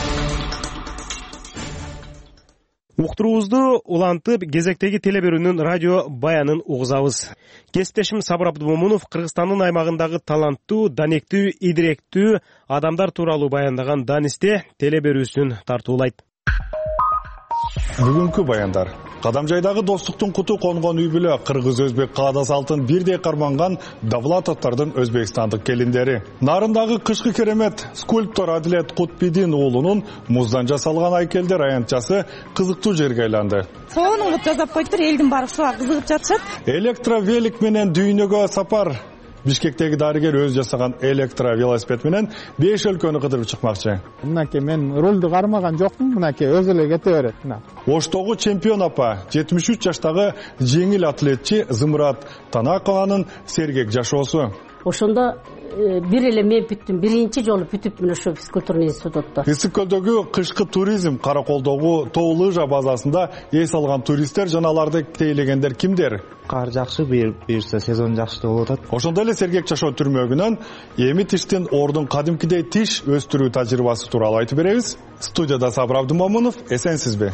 Уктуруубузду улантып, кезектеги теле берүүнүн радио баянын угузабыз. Кесиптешим Сабыр Абдымомунов Кыргызстандын аймагындагы таланттуу, данектүү, идиректүү адамдар тууралуу баяндаган Данисте теле берүүсүн тартуулайт. Бүгүнкү баяндар. Кадамжайдагы достуктун куту конгон үй бүлө кыргыз-өзбек каада салтын бирдей карманган Давлатовдордун өзбекстандык келиндери. Нарындагы кышкы керемет скульптор Адилет Кутбидин уулунун муздан жасалган айкелдер аянтчасы кызыктуу жерге айланды. Сонун жасап коюптур, элдин баары ушуга кызыгып жатышат. Электровелик менен дүйнөгө сапар. Бишкектеги дарыгер өз жасаган электровелосипед менен беш өлкөнү кыдырып чыкмакчы. Мынакей мен рулду кармаган жокмун, мынакей өзү эле кете берет. Оштогу чемпион апа, жетимиш үч жаштагы жеңил атлетчи Зымырат Танакованын сергек жашоосу. Ошондо бир эле мен бүттүм, биринчи жолу бүтүпмүн ошо физкультурный институтта. Ысык көлдөгү кышкы туризм, Караколдогу тоо лыжа базасында эс алган туристтер жана аларды тейлегендер кимдер? Кар жакшы, буюрса сезон жакшы болуп атат. Ошондой эле сергек жашоо түрмөгүнөн эми тиштин ордун кадимкидей тиш өстүрүү тажрыйбасы тууралуу айтып беребиз. Студияда Сабыр Абдымомунов, эсенсизби?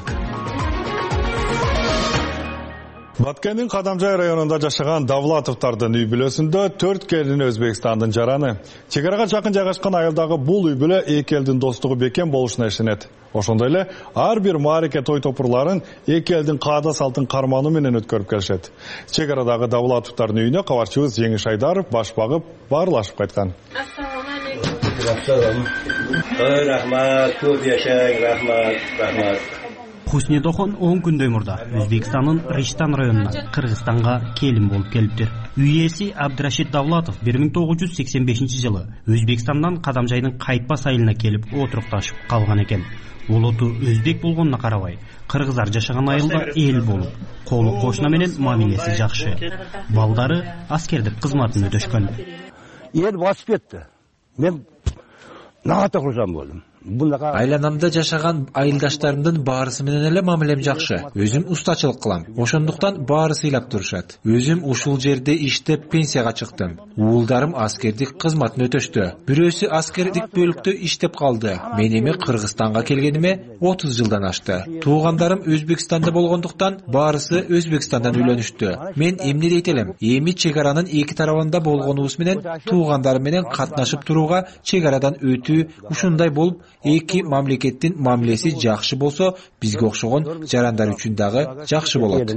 Баткендин Кадамжай районунда жашаган Давлатовдордун үй бүлөсүндө төрт келин Өзбекстандын жараны. Чегарага жакын жайгашкан айылдагы бул үй бүлө эки элдин достугу бекем болушуна ишенет. Ошондой эле ар бир маареке той топурларын эки элдин каада салтын кармануу менен өткөрүп келишет. Чегарадагы Давлатовдордун үйүнө кабарчыбыз Жеңиш Айдаров баш багып баарлашып кайткан. Рахмат, көп жашаң, рахмат, рахмат. Хуснедохон он күндөй мурда Өзбекстандын Риштан районунан Кыргызстанга келин болуп келиптир. Үй ээси Абдрашид Давлатов бир миң тогуз жүз сексен бешинчи жылы Өзбекстандан Кадамжайдын Кайтпас айылына келип отурукташып калган экен. Улуту өзбек болгонуна карабай, кыргыздар жашаган айылда эл болуп, колу кошуна менен мамилеси жакшы. Балдары аскердик кызматын өтөшкөн. Эл басып кетти. Мен нагата курсам болдум. Айланамда жашаган айылдаштарымдын баарысы менен эле мамилем жакшы. Өзүм устачылык кылам. Ошондуктан баары сыйлап турушат. Өзүм ушул жерде иштеп пенсияга чыктым. Уулдарым аскердик кызматын өтөштү. Бирөөсү аскердик бөлүктө иштеп калды. Мен эми Кыргызстанга келгениме отуз жылдан ашты. Туугандарым Өзбекстанда болгондуктан баарысы Өзбекстандан үйлөнүштү. Мен эмне дейт элем? Эми чегаранын эки тарабында болгонубуз менен туугандарым менен катнашып турууга чегарадан өтүү ушундай болуп эки мамлекеттин мамилеси жакшы болсо, бизге окшогон жарандар үчүн дагы жакшы болот.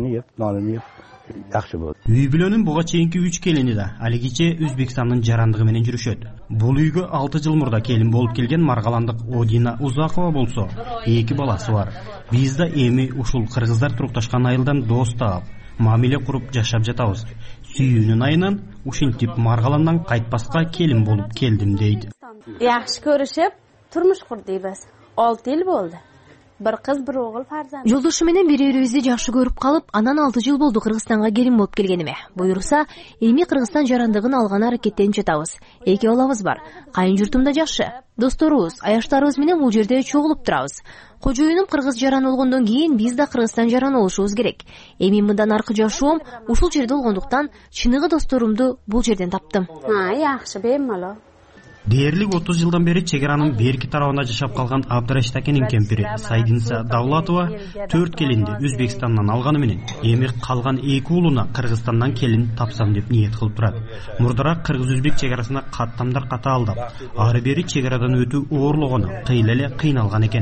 Үй бүлөнүн буга чейинки үч келини да алигиче Өзбекстандын жарандыгы менен жүрүшөт. Бул үйгө алты жыл мурда келин болуп келген маргаландык Одина Узакова болсо, эки баласы бар. Биз да эми ушул кыргыздар турукташкан айылдан дос таап, мамиле куруп жашап жатабыз. Сүйүүнүн айынан ушинтип маргаландан Кайтпаска келин болуп келдим дейт. Жакшы көрүшүп турмуш курдуйбуз. алты жыл болду. Бир кыз, бир огул фарзанд. Жолдошу менен бири-бирибизди жакшы көрүп калып, анан алты жыл болду Кыргызстанга келин болуп келгениме. Буюрса, эми Кыргызстан жарандыгын алган аракеттенип жатабыз. Эки балабыз бар. Кайын журтумда жакшы. Досторубуз, аяштарыбыз менен бул жерде чогулуп турабыз. Кожоюнум кыргыз жаран болгондон кийин биз да Кыргызстан жаран болушубуз керек. Эми мындан аркы жашоом ушул жерде болгондуктан чыныгы досторумду бул жерден таптым. Ha, жакшы, беймалуу. Дээрлик отуз жылдан бери чегаранын берки тарабында жашап калган Абдрашид акенин кемпири Сайдинса Давлатова төрт келинди Өзбекстандан алганы менен эми калган эки уулуна Кыргызстандан келин тапсам деп ниет кылып турат. Мурдараак кыргыз-өзбек чегарасына каттамдар ката алдап, ары бери чегарадан өтүү оорлогону кыйла эле кыйналган экен.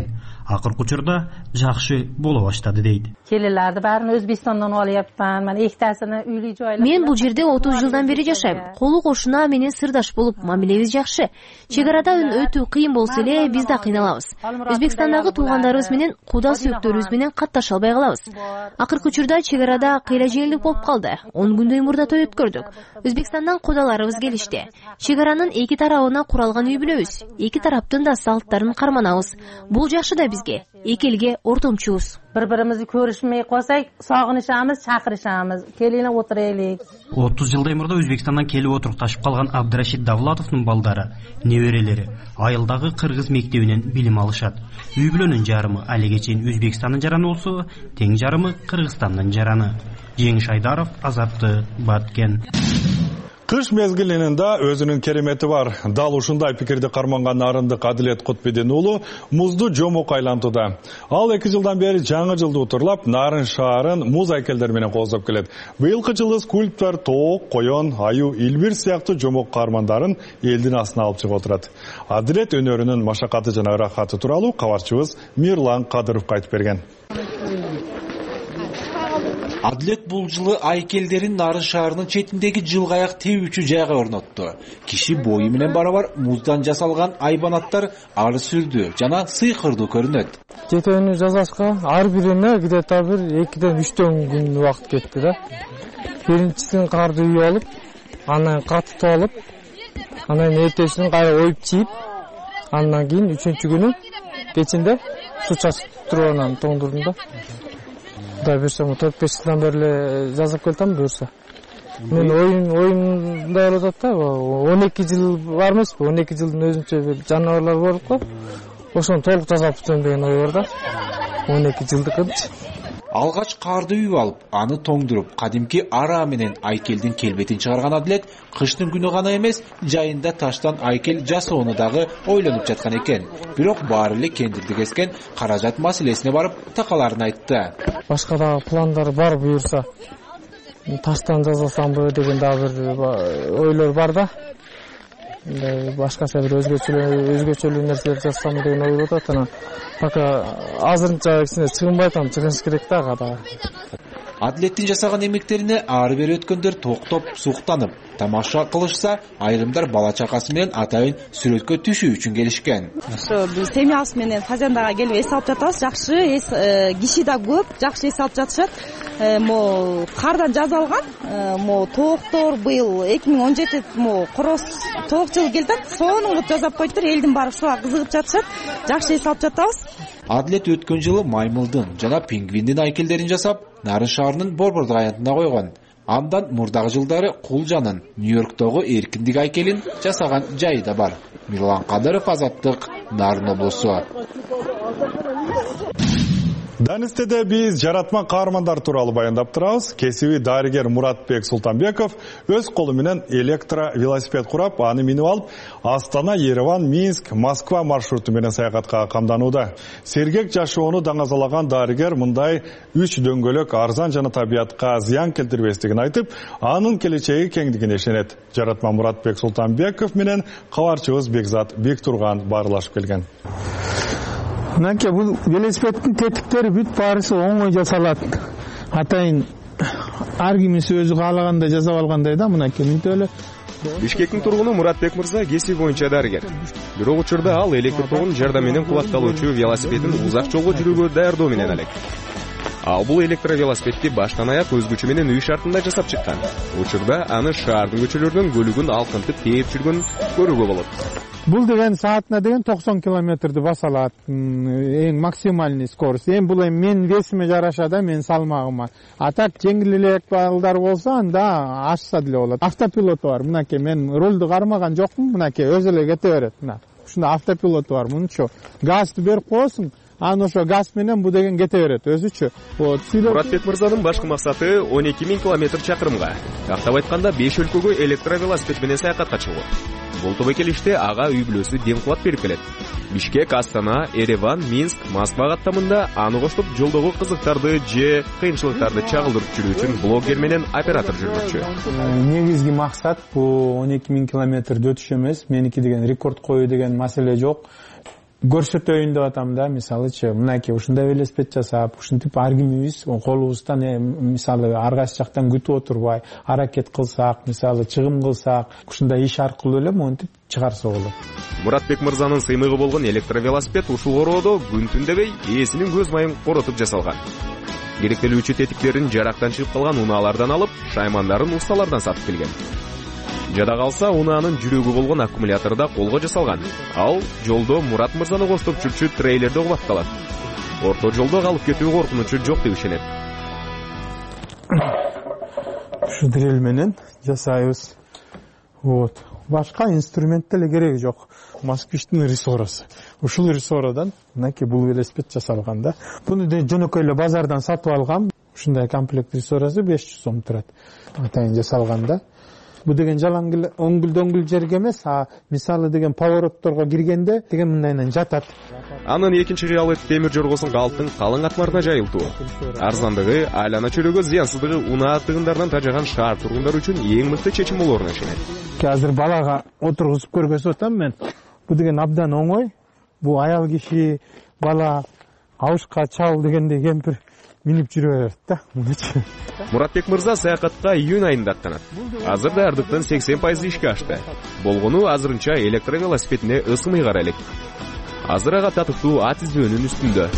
акыркы учурда жакшы боло баштады дейт. Келелерди баарын Өзбекстандан алыпман. Мен эктесini үйлүй joylab. Мен бул жерде отуз жылдан бери жашайм. Колу кошуна менен сырдаш болуп, мамилебиз жакшы. Чек арада өтүү кыйын болсо эле биз да кыйналабыз. Өзбекстандагы туугандарыбыз менен куда сүйөктөрүбүз менен катташа албай калабыз. Акыркы учурда чек арада кыйла-жээлик болуп калды. он күндөй мурда той өткөрдүк. Өзбекстандан кудаларыбыз келишти. Чек аранын эки тарабына куралган үй бүлөбүз. Эки тараптын да салттарын карманабыз. Бул жакшы да бизге. Эки элге ортомчубуз. Bir-birimizni көрүшмөй койсок, сагынышабыз, чакырышабыз. Келине отурайлык. отуз жылдай мурда Өзбекстандан келип отурукташып калган Абдрашид Давлатовдун балдары, неберелери айылдагы кыргыз мектебинен билим алышат. Үй бүлөнүн жарымы алиге чейин Өзбекстандын жараны болсо, тең жарымы Кыргызстандын жараны. Жеңиш Айдаров, Азаттык, Баткен. Кыш мезгилинин да өзүнүн керемети бар. Дал ушундай пикирди карманган Нарындык Адилет Кутбедин уулу музду жомок айлантууда. Ал эки жылдан бери жаңы жылды утурлап, Нарын шаарын муз айкелдери менен кооздоп келет. Быйылкы жылы скульптор тоок, койон, аю, илбир сыяктуу жомок каармандарын элдин астына алып чыгып отурат. Адилет өнөрүнүн машакаты жана ырахаты тууралуу кабарчыбыз Мирлан Кадыровго айтып берген. Адилет бул жылы айкелдерин Нарын шаарынын четиндеги жылгаяк тебүүчү жайга орнотту. Киши бою менен барабар муздан жасалган айбанаттар ары сүрдү жана сыйкырдуу көрүнөт. Жетөөнү жасашка ар бирине где-то бир экиден үчтөн күн убакыт кетти да. Биринчисин карды үйүп алып, анан катып алып, анан эртесин кайра оюп чийип, андан кийин үчүнчү күнү кечинде суу чачып туруп анан тоңдурдум да. Да берсем төрт беш жылдан бери жазып келатам буюрса. Мен оюн оюнда болот да, он эки жыл бар эмеспи? он эки жылдын өзүнчө бир жаныбарлар болуп го. Ошону толук жасап бүтөм деген ой бар да. он эки жылдыкынчы. Алгач карды үйүп алып, аны тоңдуруп, кадимки ара менен айкелдин келбетин чыгарган Адилет кыштын күнү гана эмес, жайында таштан айкел жасоону дагы ойлонуп жаткан экен. Бирок баары эле кендирди кескен каражат маселесине барып такаларын айтты. Башка да пландар бар буюрса. Таштан жасасамбы деген дагы бир ойлор бар да. Башкача бир өзгөчөлүү өзгөчөлүү нерселер жасасам деген ой болуп атат. Пока азырынча кичине чыгынбай атам, чыгыш керек да када. Адилеттин жасаган эмектерине ары бери өткөндөр токтоп, суктанып, тамаша кылышса, айрымдар бала чакасы менен атайын сүрөткө түшүү үчүн келишкен. Ошо биз семьябыз менен Фазендага келип эс алып жатабыз. Жакшы эс, киши да көп, жакшы эс алып жатышат. Мо кардан жасалган, мо тооктор быйыл эки миң он жети мо короз тоок жыл келди. Сонун жасап койдур, элдин баары ушуга кызыгып жатышат. Жакшы эс алып жатабыз. Адилет өткөн жылы маймылдын жана пингвиндин айкелдерин жасап, Нарын шаарынын Борбордук аянтына койгон. Андан мурдагы жылдары Кулжанын Нью-Йорктогу эркиндик айкелин жасаган жайы да бар. Мирлан Кадыров, Азаттык, Нарын облусу. Данистеде биз жаратма каармандар тууралуу баяндап турабыз. Кесиби дарыгер Муратбек Султанбеков өз колу менен электро велосипед курап, аны минип алып, Астана, Ереван, Минск, Москва маршруту менен саякатка камданууда. Сергек жашоону даңазалаган дарыгер мындай үч дөңгөлөк арзан жана табиятка зыян келтирбестигин айтып, анын келечеги кеңдигине ишенет. Жаратма Муратбек Султанбеков менен кабарчыбыз Бекзат Бектурган баарлашып келген. Мынакей бул велосипедтин тетиктери бүт баарысы оңой жасалат. Атайын ар кимиси өзү каалагандай жасап алгандай да, мынакей мынтип эле. Бишкектин тургуну Муратбек мырза кесиби боюнча дарыгер. Бирок учурда ал электр тогунун жардамы менен кубатталуучу велосипедин узак жолго жүрүүгө даярдоо менен алек. Ал бул электро велосипедти баштан аяк өз күчү менен үй шартында жасап чыккан. Учурда аны шаардын көчөлөрүнүн бөлүгүн алкынтып тээп жүргөн көрүүгө болот. Бул деген саатына деген токсон километрди баса алат. Эң максимальный скорость. Эми бул эми мен весиме жараша да, мен салмагыма. А так жеңил элек балдар болсо анда ашса деле болот. Автопилоту бар. Мынакей мен рулду кармаган жокмун. Мынакей өзү эле кете берет. Мына. Ушунда автопилоту бар. Мунчу газды берип коесуң. Аны ошо газ менен бу деген кете берет өзүчү. Вот Муратбек мырзанын башкы максаты он эки миң километр чакырымга. Тактап айтканда беш өлкөгө электро велосипед менен саякатка чыгуу. Бул топ келиште ага үй бүлөсү дем кубат берип келет. Бишкек, Астана, Ереван, Минск, Москва каттамында аны коштоп жолдогу кызыктарды же кыйынчылыктарды чагылдырып жүрүү үчүн блогер менен оператор жүргүзчү. Негизги максат бул он эки миң километрди өтүш эмес. Меники деген рекорд коюу деген маселе жок. көрсөтөйүн деп атам да, мисалычы мынакей ушундай велосипед жасап, ушинтип ар кимибиз колубуздан мисалы ар кайсы жактан күтүп отурбай аракет кылсак, мисалы чыгым кылсак, ушундай иш аркылуу эле монтип чыгарса болот. Муратбек мырзанын сыймыгы болгон электровелосипед ушул короодо күн түн дебей ээсинин көз майын коротуп жасалган. Керектелүүчү тетиктерин жарактан чыгып калган унаалардан алып, шаймандарын усталардан сатып келген. Жада калса, унаанын жүрөгү болгон аккумулятор да колго жасалган. Ал жолдо Мурат мырзаны коштоп жүрчү трейлерде кубатталат. Орто жолдо калып кетүү коркунучу жок деп ишенет. Ушу дрель менен жасайбыз. Вот. Башка инструмент деле кереги жок. Москвичтин рессорасы. Ушул рессорадан мынакей бул велосипед жасалган да. Буну жөнөкөй эле базардан сатып алгам. Ушундай комплект рессорасы беш жүз сом турат. Атайын жасалган да. Бу деген жалаң оңгүл-дөңгүл жерге эмес, а мисалы деген поворотторго киргенде деген мындайынан жатат. Анын экинчи кыялы темир жоргосун калктын калың атмарына жайылтуу. Арзандыгы, айлана чөлөгө зыянсыздыгы унаа тыгындарынан тажаган шаар тургундар үчүн эң мыкты чечим болоруна ишенет. Азыр балага отургузуп көргөзүп атам мен. Бу деген абдан оңой. Бу аял киши, бала, абышка, чал дегендей кемпир минип жүрө берет да. Муратбек мырза саякатка июнь айында аттанат. Азыр даярдыктын сексен пайызы ишке ашты. Болгону азырынча электровелосипедине ысымый кара элек. Азыр ага татыктуу ат издөөнүн үстүндө.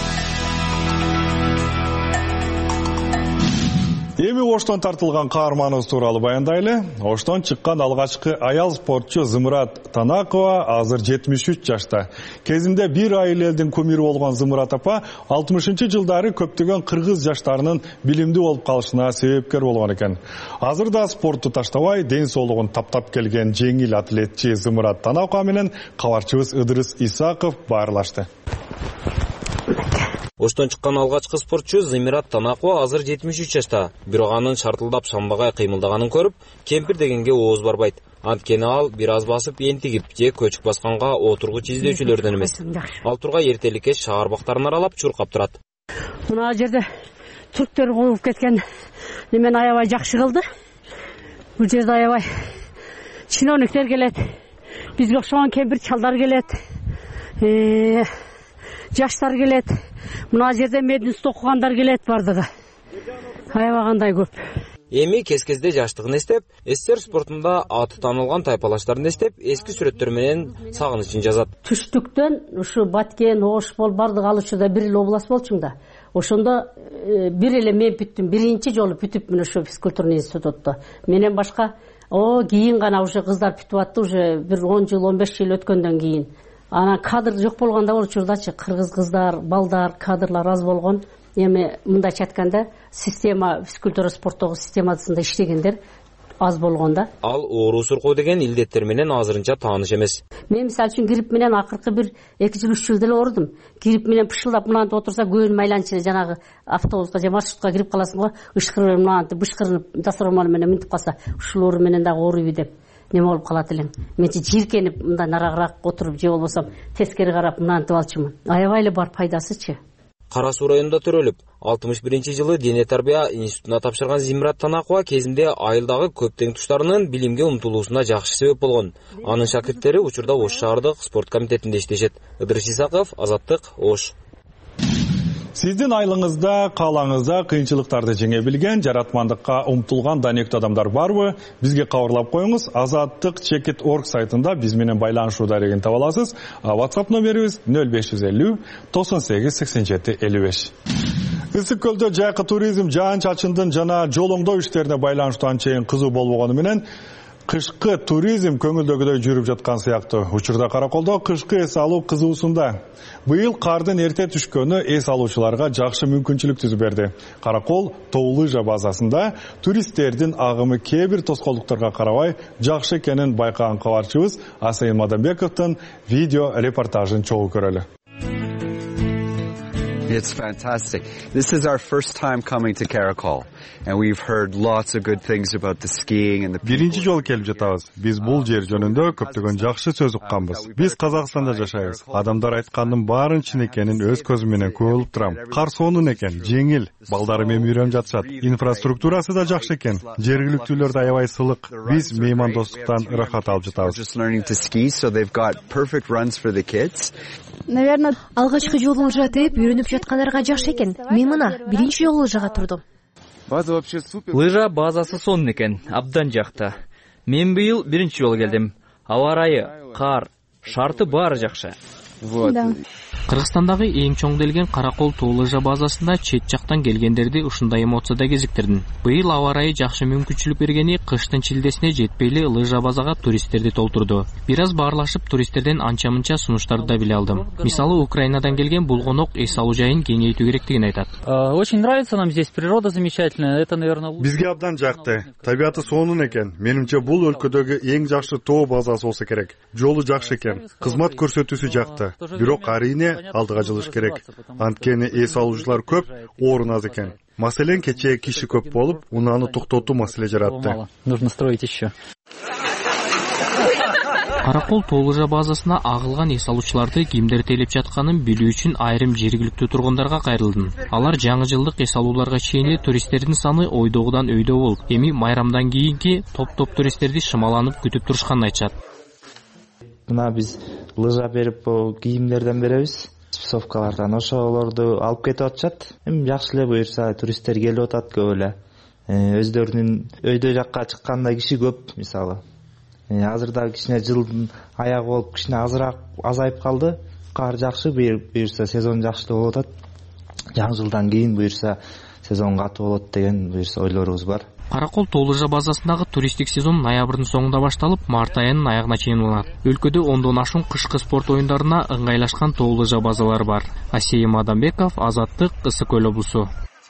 Эми Оштон тартылган каарманыбыз тууралуу баяндайлы. Оштон чыккан алгачкы аял спортчу Зымырат Танакова азыр жетимиш үч жашта. Кезинде бир айыл элдин көмүрү болгон Зымырат апа алтымышынчы жылдары көптөгөн кыргыз жаштарынын билимдүү болуп калышына себепкер болгон экен. Азыр да спортту таштабай, ден соолугун таптап келген жеңил атлетчи Зымырат Танакова менен кабарчыбыз Ыдырыс Исаков баарлашты. Оштон чыккан алгачкы спортчу Зымырат Танакова азыр жетимиш үч жашта. Бирок анын шартылдап шамбагай кыймылдаганын көрүп, кемпир дегенге ооз барбайт. Анткени ал бир аз басып энтигип, же көчүк басканга отургуч издөөчүлөрдөн эмес. Ал турга эртеликке шаар бактарын аралап чуркап турат. Мына жерде түрктөр коюп кеткен немени аябай жакшы кылды. Бул жерде аябай чиновниктер келет. Бизге окшогон кемпир чалдар келет. Э жаштар келет. Мына жерде мединститут окугандар келет бардыгы. Аябай кандай көп. Эми кез-кезде жаштыгын эстеп, эстер спортунда аты таанылган тайпалаштарын эстеп, эски сүрөттөр менен сагынычын жазат. Түштүктөн ушу Баткен, Ош бол бардык алышуда бир эле область болчумун да. Ошондо бир эле мен бүттүм. Биринчи жолу бүтүп мына ушу физкультурный институтта. Менен башка о кийин гана уже кыздар бүтүп атты, уже бир он жыл, он беш жыл өткөндөн кийин. Ана кадр жок болгондо болчурдачы, кыргыз кыздар, балдар, кадрлар аз болгон. Эми мындайча айтканда, система физкультура спорттогу системасында иштегендер аз болгонда. Ал оору суркоо деген илдеттер менен азырынча тааныш эмес. Мен мисалы үчүн грипп менен акыркы бир эки жыл, үч жыл деле оорудум. Грипп менен пышылдап мынантип отурса, көбүн майланчы жанагы автобуска же маршрутка кирип каласың го, ышкырып мынантип бышкырынып дастормал менен минтип калса, ушул оору менен дагы ооруйбу деп неме болуп калат элең. Менчи жиркенип мындай нарагыраак отуруп же болбосо тескери карап мынантип алчумун. Аябай эле бар пайдасычы. Кара Суу районунда төрөлүп, алтымыш биринчи жылы дене тарбия институтуна тапшырган Зымырат Танакова кезинде айылдагы көптөң туштарынын билимге умтулуусуна жакшы себеп болгон. Анын шакирттери учурда Ош шаардык спорт комитетинде иштешет. Ыдырыс Исаков, Азаттык, Ош. Сиздин айлыңызда, каалаңызда кыйынчылыктарды жеңе билген, жаратмандыкка умтулган данектүү адамдар барбы? Бизге кабарлап коюңуз. Азаттык чекит точка орг сайтында биз менен байланышуу дарегин таба аласыз. WhatsApp номерибиз нөл беш жүз элүү токсон сегиз сексен жети элүү беш. Ысык көлдө жайкы туризм жаан чачындын жана жол оңдоо иштерине байланыштуу анчейин кызуу болбогону менен кышкы туризм көңүлдөгүдөй жүрүп жаткан сыяктуу. Учурда Караколдо кышкы эс алуу кызуусунда. Быйыл кардын эрте түшкөнү эс алуучуларга жакшы мүмкүнчүлүк түзүп берди. Каракол тоо лыжа базасында туристтердин агымы кээ бир тоскоолдуктарга карабай жакшы экенин байкаган кабарчыбыз Асайын Мадамбековдун видео репортажын чогуу көрөлү. It's fantastic. This is our first time coming to Karakol, and we've heard lots of good things about the skiing and the people. Биринчи жолу келип жатабыз. Биз бул жер жөнүндө көптөгөн жакшы сөз укканбыз. Биз Казакстанда жашайбыз. Адамдар айткандын баарын чын экенин өз көзүм менен көрүп турам. Кар сонун экен, жеңил, балдары менен үйрөнүп жатышат. Инфраструктурасы да жакшы экен. Жергиликтүүлөр да аябай сылык. Биз меймандостуктан ырахат алып жатабыз. Just learning to ski, so they've got perfect runs for the kids. Наверное, алгачкы жолу лыжа теп үйрөнүп жаткандарга жакшы экен. Мен мына биринчи жолу лыжага турдум. Лыжа базасы сонун экен, абдан жакты. Мен быйыл биринчи жолу келдим. Аба ырайы, кар, шарты баары жакшы. Да. Кыргызстандагы эң чоң делген Каракол тоо лыжа базасында чет жактан келгендерди ушундай эмоцияда кезиктирдим. Быйыл аба ырайы жакшы мүмкүнчүлүк бергени кыштын чилдесине жетпейли лыжа базага туристтерди толтурду. Бир аз баарлашып туристтерден анча-мынча сунуштарды да биле алдым. Мисалы, Украинадан келген булгонок эс алуу жайын кеңейтүү керектигин айтат. Очень нравится нам здесь, природа замечательная. Это, наверное, бизге абдан жакты. Табиаты сонун экен. Менимче бул өлкөдөгү эң жакшы тоо базасы болсо керек. Жолу жакшы экен. Кызмат көрсөтүүсү жакты. Бирок арийне алдыга жылыш керек. Анткени эс алуучулар көп, орун аз экен. Маселен, кечээ киши көп болуп, унааны токтотуу маселе жаратты. Нужно строить еще. Каракол тоо лыжа базасына агылган эс алуучуларды кимдер тейлеп жатканын билүү үчүн айрым жергиликтүү тургундарга кайрылдым. Алар жаңы жылдык эс алууларга чейин эле туристтердин саны ойдогудан өйдө болуп, эми майрамдан кийинки топ-топ туристтерди шымаланып күтүп турушканын айтышат. Мына биз лыжа берип кийимдерден беребиз. Спецовкалардан ошолорду алып кетип атышат. Эми жакшы эле буюрса туристтер келип атат көп эле. Өздөрүнүн өйдө жакка чыкканда киши көп, мисалы. Азыр да кичине жылдын аягы болуп кичине азыраак азайып калды. Кар жакшы, буюрса сезон жакшы болуп атат. Жаңы жылдан кийин буюрса сезон катуу болот деген буюрса ойлорубуз бар. Каракол тоо лыжа базасындагы туристтик сезон ноябрдын соңунда башталып, март айынын аягына чейин уланат. Өлкөдө ондон ашуун кышкы спорт оюндарына ыңгайлашкан тоо лыжа базалары бар. Асейим Адамбеков, Азаттык, Ысык Көл облусу.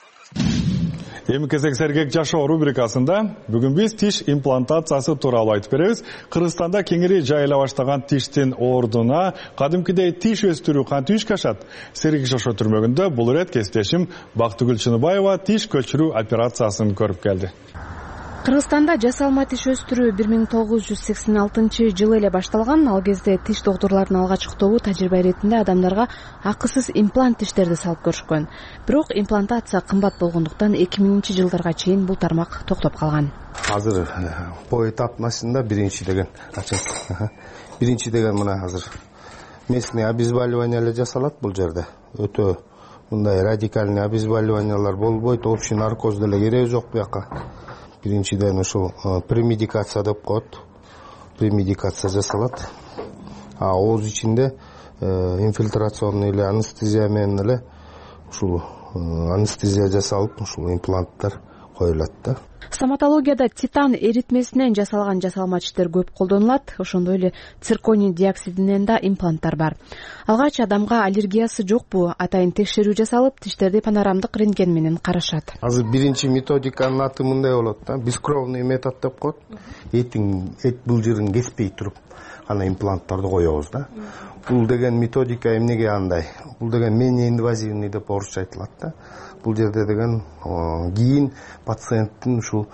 Эми кезек сергек жашоо рубрикасында бүгүн биз тиш имплантациясы тууралуу айтып беребиз. Кыргызстанда кеңири жайыла баштаган тиштин ордуна кадимкидей тиш өстүрүү кантип ишке ашат? Сергек жашоо түрмөгүндө бул ирет кесиптешим Бактыгүл Чыныбаева тиш көчүрүү операциясын көрүп келди. Кыргызстанда жасалма тиш өстүрүү бир миң тогуз жүз сексен алтынчы жылы эле башталган. Ал кезде тиш доктурларынын алгачкы тобу тажрыйба иретинде адамдарга акысыз имплант тиштерди салып көрүшкөн. Бирок имплантация кымбат болгондуктан эки миңинчи жылдарга чейин бул тармак токтоп калган. Азыр по этапнасында биринчи деген ачат. Биринчи деген мына азыр местный обезболивание эле жасалат бул жерде. Өтө мындай радикальный обезболиваниялар болбойт, общий наркоз деле кереги жок буяка. Биринчиден ушул премедикация деп коет. Премедикация жасалат. А ооз ичинде инфильтрационный эле анестезия менен эле ушул анестезия жасалып, ушул импланттар коюлат да. Стоматологияда титан эритмесинен жасалган жасалма тиштер көп колдонулат. Ошондой эле цирконий диоксидинен да импланттар бар. Алгач адамга аллергиясы жокпу, атайын текшерүү жасалып, тиштерди панорамдык рентген менен карашат. Азыр биринчи методиканын аты мындай болот да, бескровный метод деп коет. Этин эт былжырын кеспей туруп ана импланттарды коебуз да. Бул деген методика эмнеге андай? Бул деген менее инвазивный деп орусча айтылат да. Бул жерде деген кийин пациенттин ушул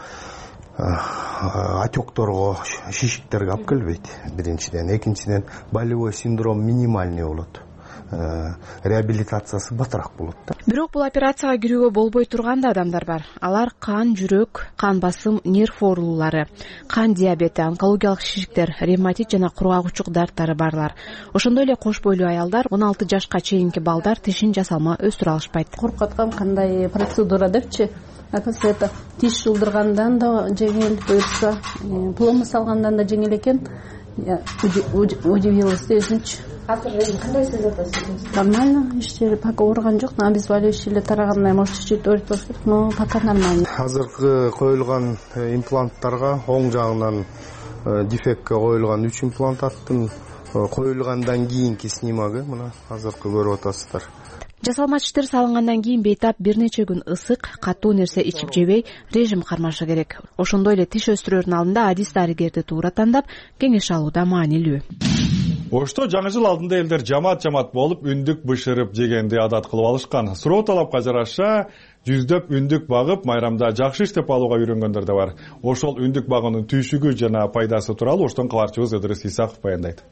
отекторго, шишиктерге алып келбейт. Биринчиден, экинчиден болевой синдром минимальный болот. Реабилитациясы батыраак болот да. Бирок бул операцияга кирүүгө болбой турган да адамдар бар. Алар кан, жүрөк, кан басым, нерв оорулары, кан диабети, онкологиялык шишиктер, ревматит жана кургагучук дарттары барлар. Ошондой эле кош бойлуу аялдар, он алты жашка чейинки балдар тишин жасалма өстүрө алышпайт. Коркуп аткам кандай процедура депчи. Оказывается, это тиш жылдыргандан да жеңил, буюрса пломба салгандан да жеңил экен. Я удивилась өзүнчү. Азыр кандай сезип атасыз? Нормально, иште пока ооруган жок, обезболивающий эле тарагандай, может чуть-чуть ооруп болуш керек, но пока нормально. Азыркы коюлган импланттарга оң жагынан дефектке коюлган үч импланттын коюлгандан кийинки снимогу мына азыркы көрүп атасыздар. Жасалма тиштер салынгандан кийин бейтап бир нече күн ысык, катуу нерсе ичип жебей, режим кармашы керек. Ошондой эле тиш өстүрүүнүн алдында адис дарыгерди туура тандап, кеңеш алуу да маанилүү. Ошто жаңы жыл алдында элдер жамаат-жамаат болуп үндүк бышырып жегенди адат кылып алышкан. Суроо талапка жараша жүздөп үндүк багып, майрамда жакшы иштеп алууга үйрөнгөндөр да бар. Ошол үндүк багуунун түйшүгү жана пайдасы тууралуу Оштон кабарчыбыз Ыдырыс Исаков баяндайт.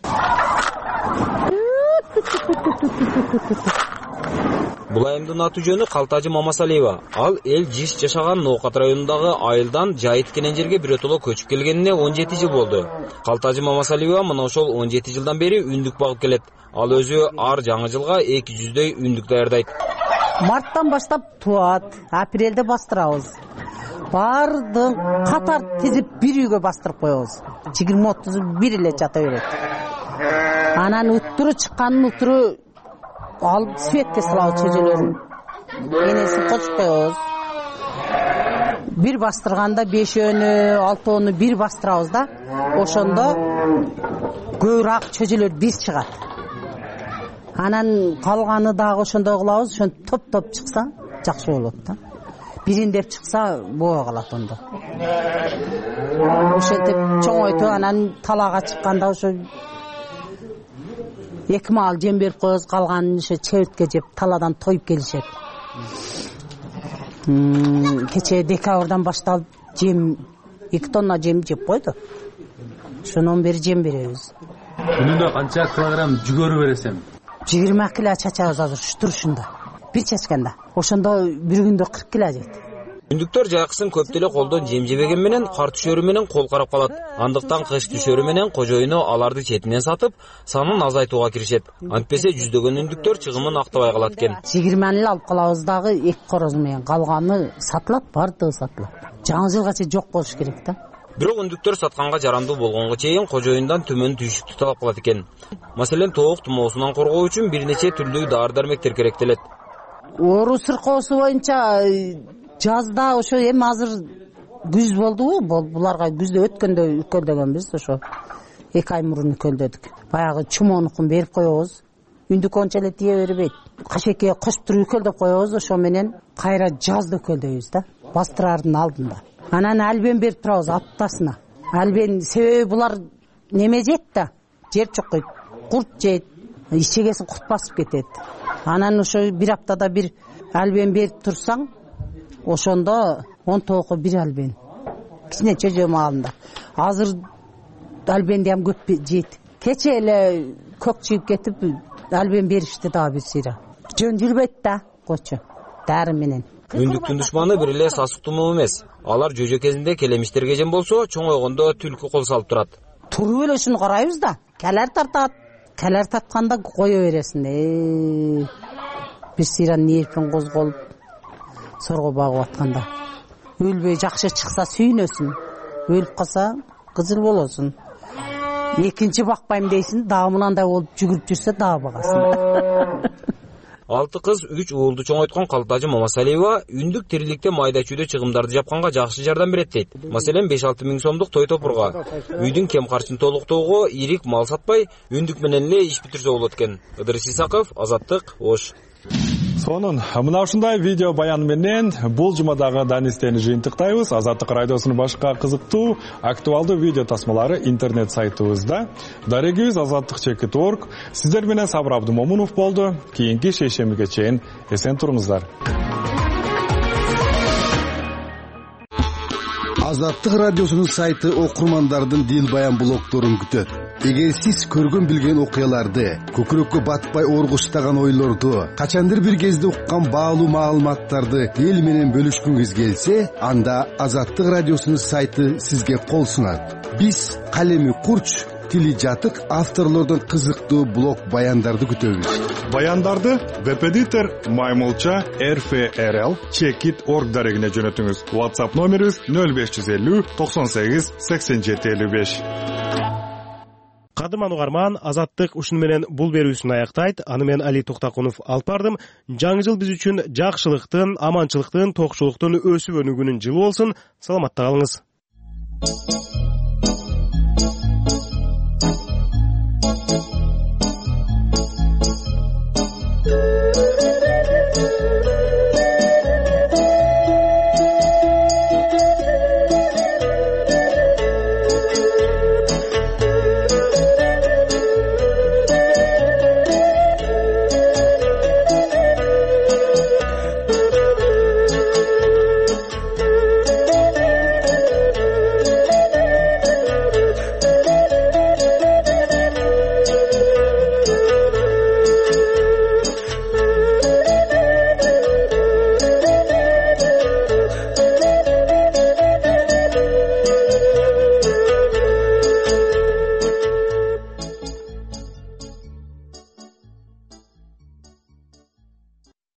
Бул айымдын аты жөнү Калтажы Мамасалиева. Ал эл жиш жашаган Ноокат районундагы айылдан Жайыт деген жерге биротоло көчүп келгенине он жети жыл болду. Калтажы Мамасалиева мына ошол он жети жылдан бери үндүк багып келет. Ал өзү ар жаңы жылга эки жүздөй үндүк даярдайт. Марттан баштап туат, апрелде бастырабыз. Бардын катар тизип бир үйгө бастырып коебуз. жыйырма отузу бир эле жата берет. Анан уттуру чыкканын уттуру алып светке салабыз чөжөлөрүн. Энесин кочуп коебуз. Бир бастырганда бешөөнү, алтоону бир бастырабыз да. Ошондо көбүрөөк чөжөлөр биз чыгат. Анан калганы дагы ошондой кылабыз, ошон топ-топ чыкса жакшы болот да. Бириндеп чыкса боо калат ондо. Ошентип чоңойтуп анан талаага чыкканда ошо эки маал жем берип коебуз, калганын ошо чебиртке жеп таладан тоюп келишет. Кечээ декабрдан башталып жем эки тонна жем жеп койду. Ошондон бери жем беребиз. Күнүндө канча килограмм жүгөрү бересиң? жыйырма кило чачабыз азыр ушу турушунда. Бир чачканда. Ошондо бир күндө кырк кило жейт. Үндүктөр жаксын көп деле колдон жем жебеген менен кар түшөрү менен кол карап калат. Андыктан кыш түшөрү менен кожоюну аларды четинен сатып, санын азайтууга киришет. Антпесе жүздөгөн үндүктөр чыгымын актабай калат экен. жыйырманы эле алып калабыз дагы эки короз менен, калганы сатылат, бардыгы сатылат. Жаңы жылгача жок болуш керек да. Бирок үндүктөр сатканга жарамдуу болгонго чейин кожоюндан төмөн түйшүктү талап кылат экен. Маселен, тоок тумоосунан коргоо үчүн бир нече түрлүү дары-дармектер керектелет. Оору сыркоосу боюнча жазда ошо эми азыр күз болдубу? Буларга күздө өткөндө үкөлдөгөнбүз, ошо эки ай мурун үкөлдөдүк. Баягы чумоонукун берип коебуз. Үндүк онча эле тие бербейт. Кашекеге кошуп туруп үкөлдөп коебуз, ошо менен кайра жазда үкөлдөйбүз да, бастырардын алдында. Анан албен берип турабыз аптасына. Албен себеби булар неме жейт да, жер чокойт, курт жейт, ичегесин курт басып кетет. Анан ошо бир аптада бир албен берип турсаң, ошондо он тоокко бир албен. Кичине чөжө маалында. Азыр албенди ham көп жейт. Кече эле көк чүйүп кетип албен беришти дагы бир сыйра. Жөн жүрбөйт да, койчу. Дары менен. Үндүктүн душманы бир эле сасык тумоо эмес. Алар жөжө кезинде келемиштерге жем болсо, чоңойгондо түлкү кол салып турат. Туруп эле ушуну карайбыз да. Келер тартат. Келер татканда кое бересиң. Э. Бир сыйра нерпин козголуп сорго багып атканда. Өлбөй жакшы чыкса сүйнөсүн. Өлүп калса кызыл болосун. Экинчи бакпайм дейсиң, дагы мынандай болуп жүгүрүп жүрсө дагы багасың. Алты кыз үч уулду чоңойткон Калтажы Мамасалиева үндүк тириликте майда чүйдө чыгымдарды жапканга жакшы жардам берет дейт. Маселен, беш алты миң сомдук той топурга, үйдүн кем карчын толуктоого ирик мал сатпай, үндүк менен эле иш бүтүрсө болот экен. Ыдырыс Исаков, Азаттык, Ош. Сонун мына ушундай видео баян менен бул жумадагы данистени жыйынтыктайбыз. Азаттык радиосунун башка кызыктуу, актуалдуу видео тасмалары интернет сайтыбызда. Дарегибиз азаттык чекит точка орг. Сиздер менен Сабыр Абдымомунов болду. Кийинки шейшембиге чейин эсен туруңуздар. Азаттык радиосунун сайты окурмандардын дил баян блогторун күтөт. Эгер сиз көргөн билген окуяларды, көкүрөккө батпай оргуштаган ойлорду, качандыр бир кезде уккан баалуу маалыматтарды эл менен бөлүшкүңүз келсе, анда Азаттык радиосунун сайты сизге кол сунат. Биз калеми курч, тили жатык авторлордон кызыктуу блог баяндарды күтөбүз. Баяндарды веб-эдитор Маймылча эр эф эр эл чекит точка орг дарегине жөнөтүңүз. WhatsApp номерибиз нөл беш жүз элүү токсон сегиз сексен жети элүү беш. Кадырман угарман, Азаттык ушуну менен бул берүүсүн аяктайт. Аны мен Али Токтакунов алып бардым. Жаңы жыл биз үчүн жакшылыктын, аманчылыктын, токчулуктун өсүп өнүгүүнүн жылы болсун. Саламатта калыңыз.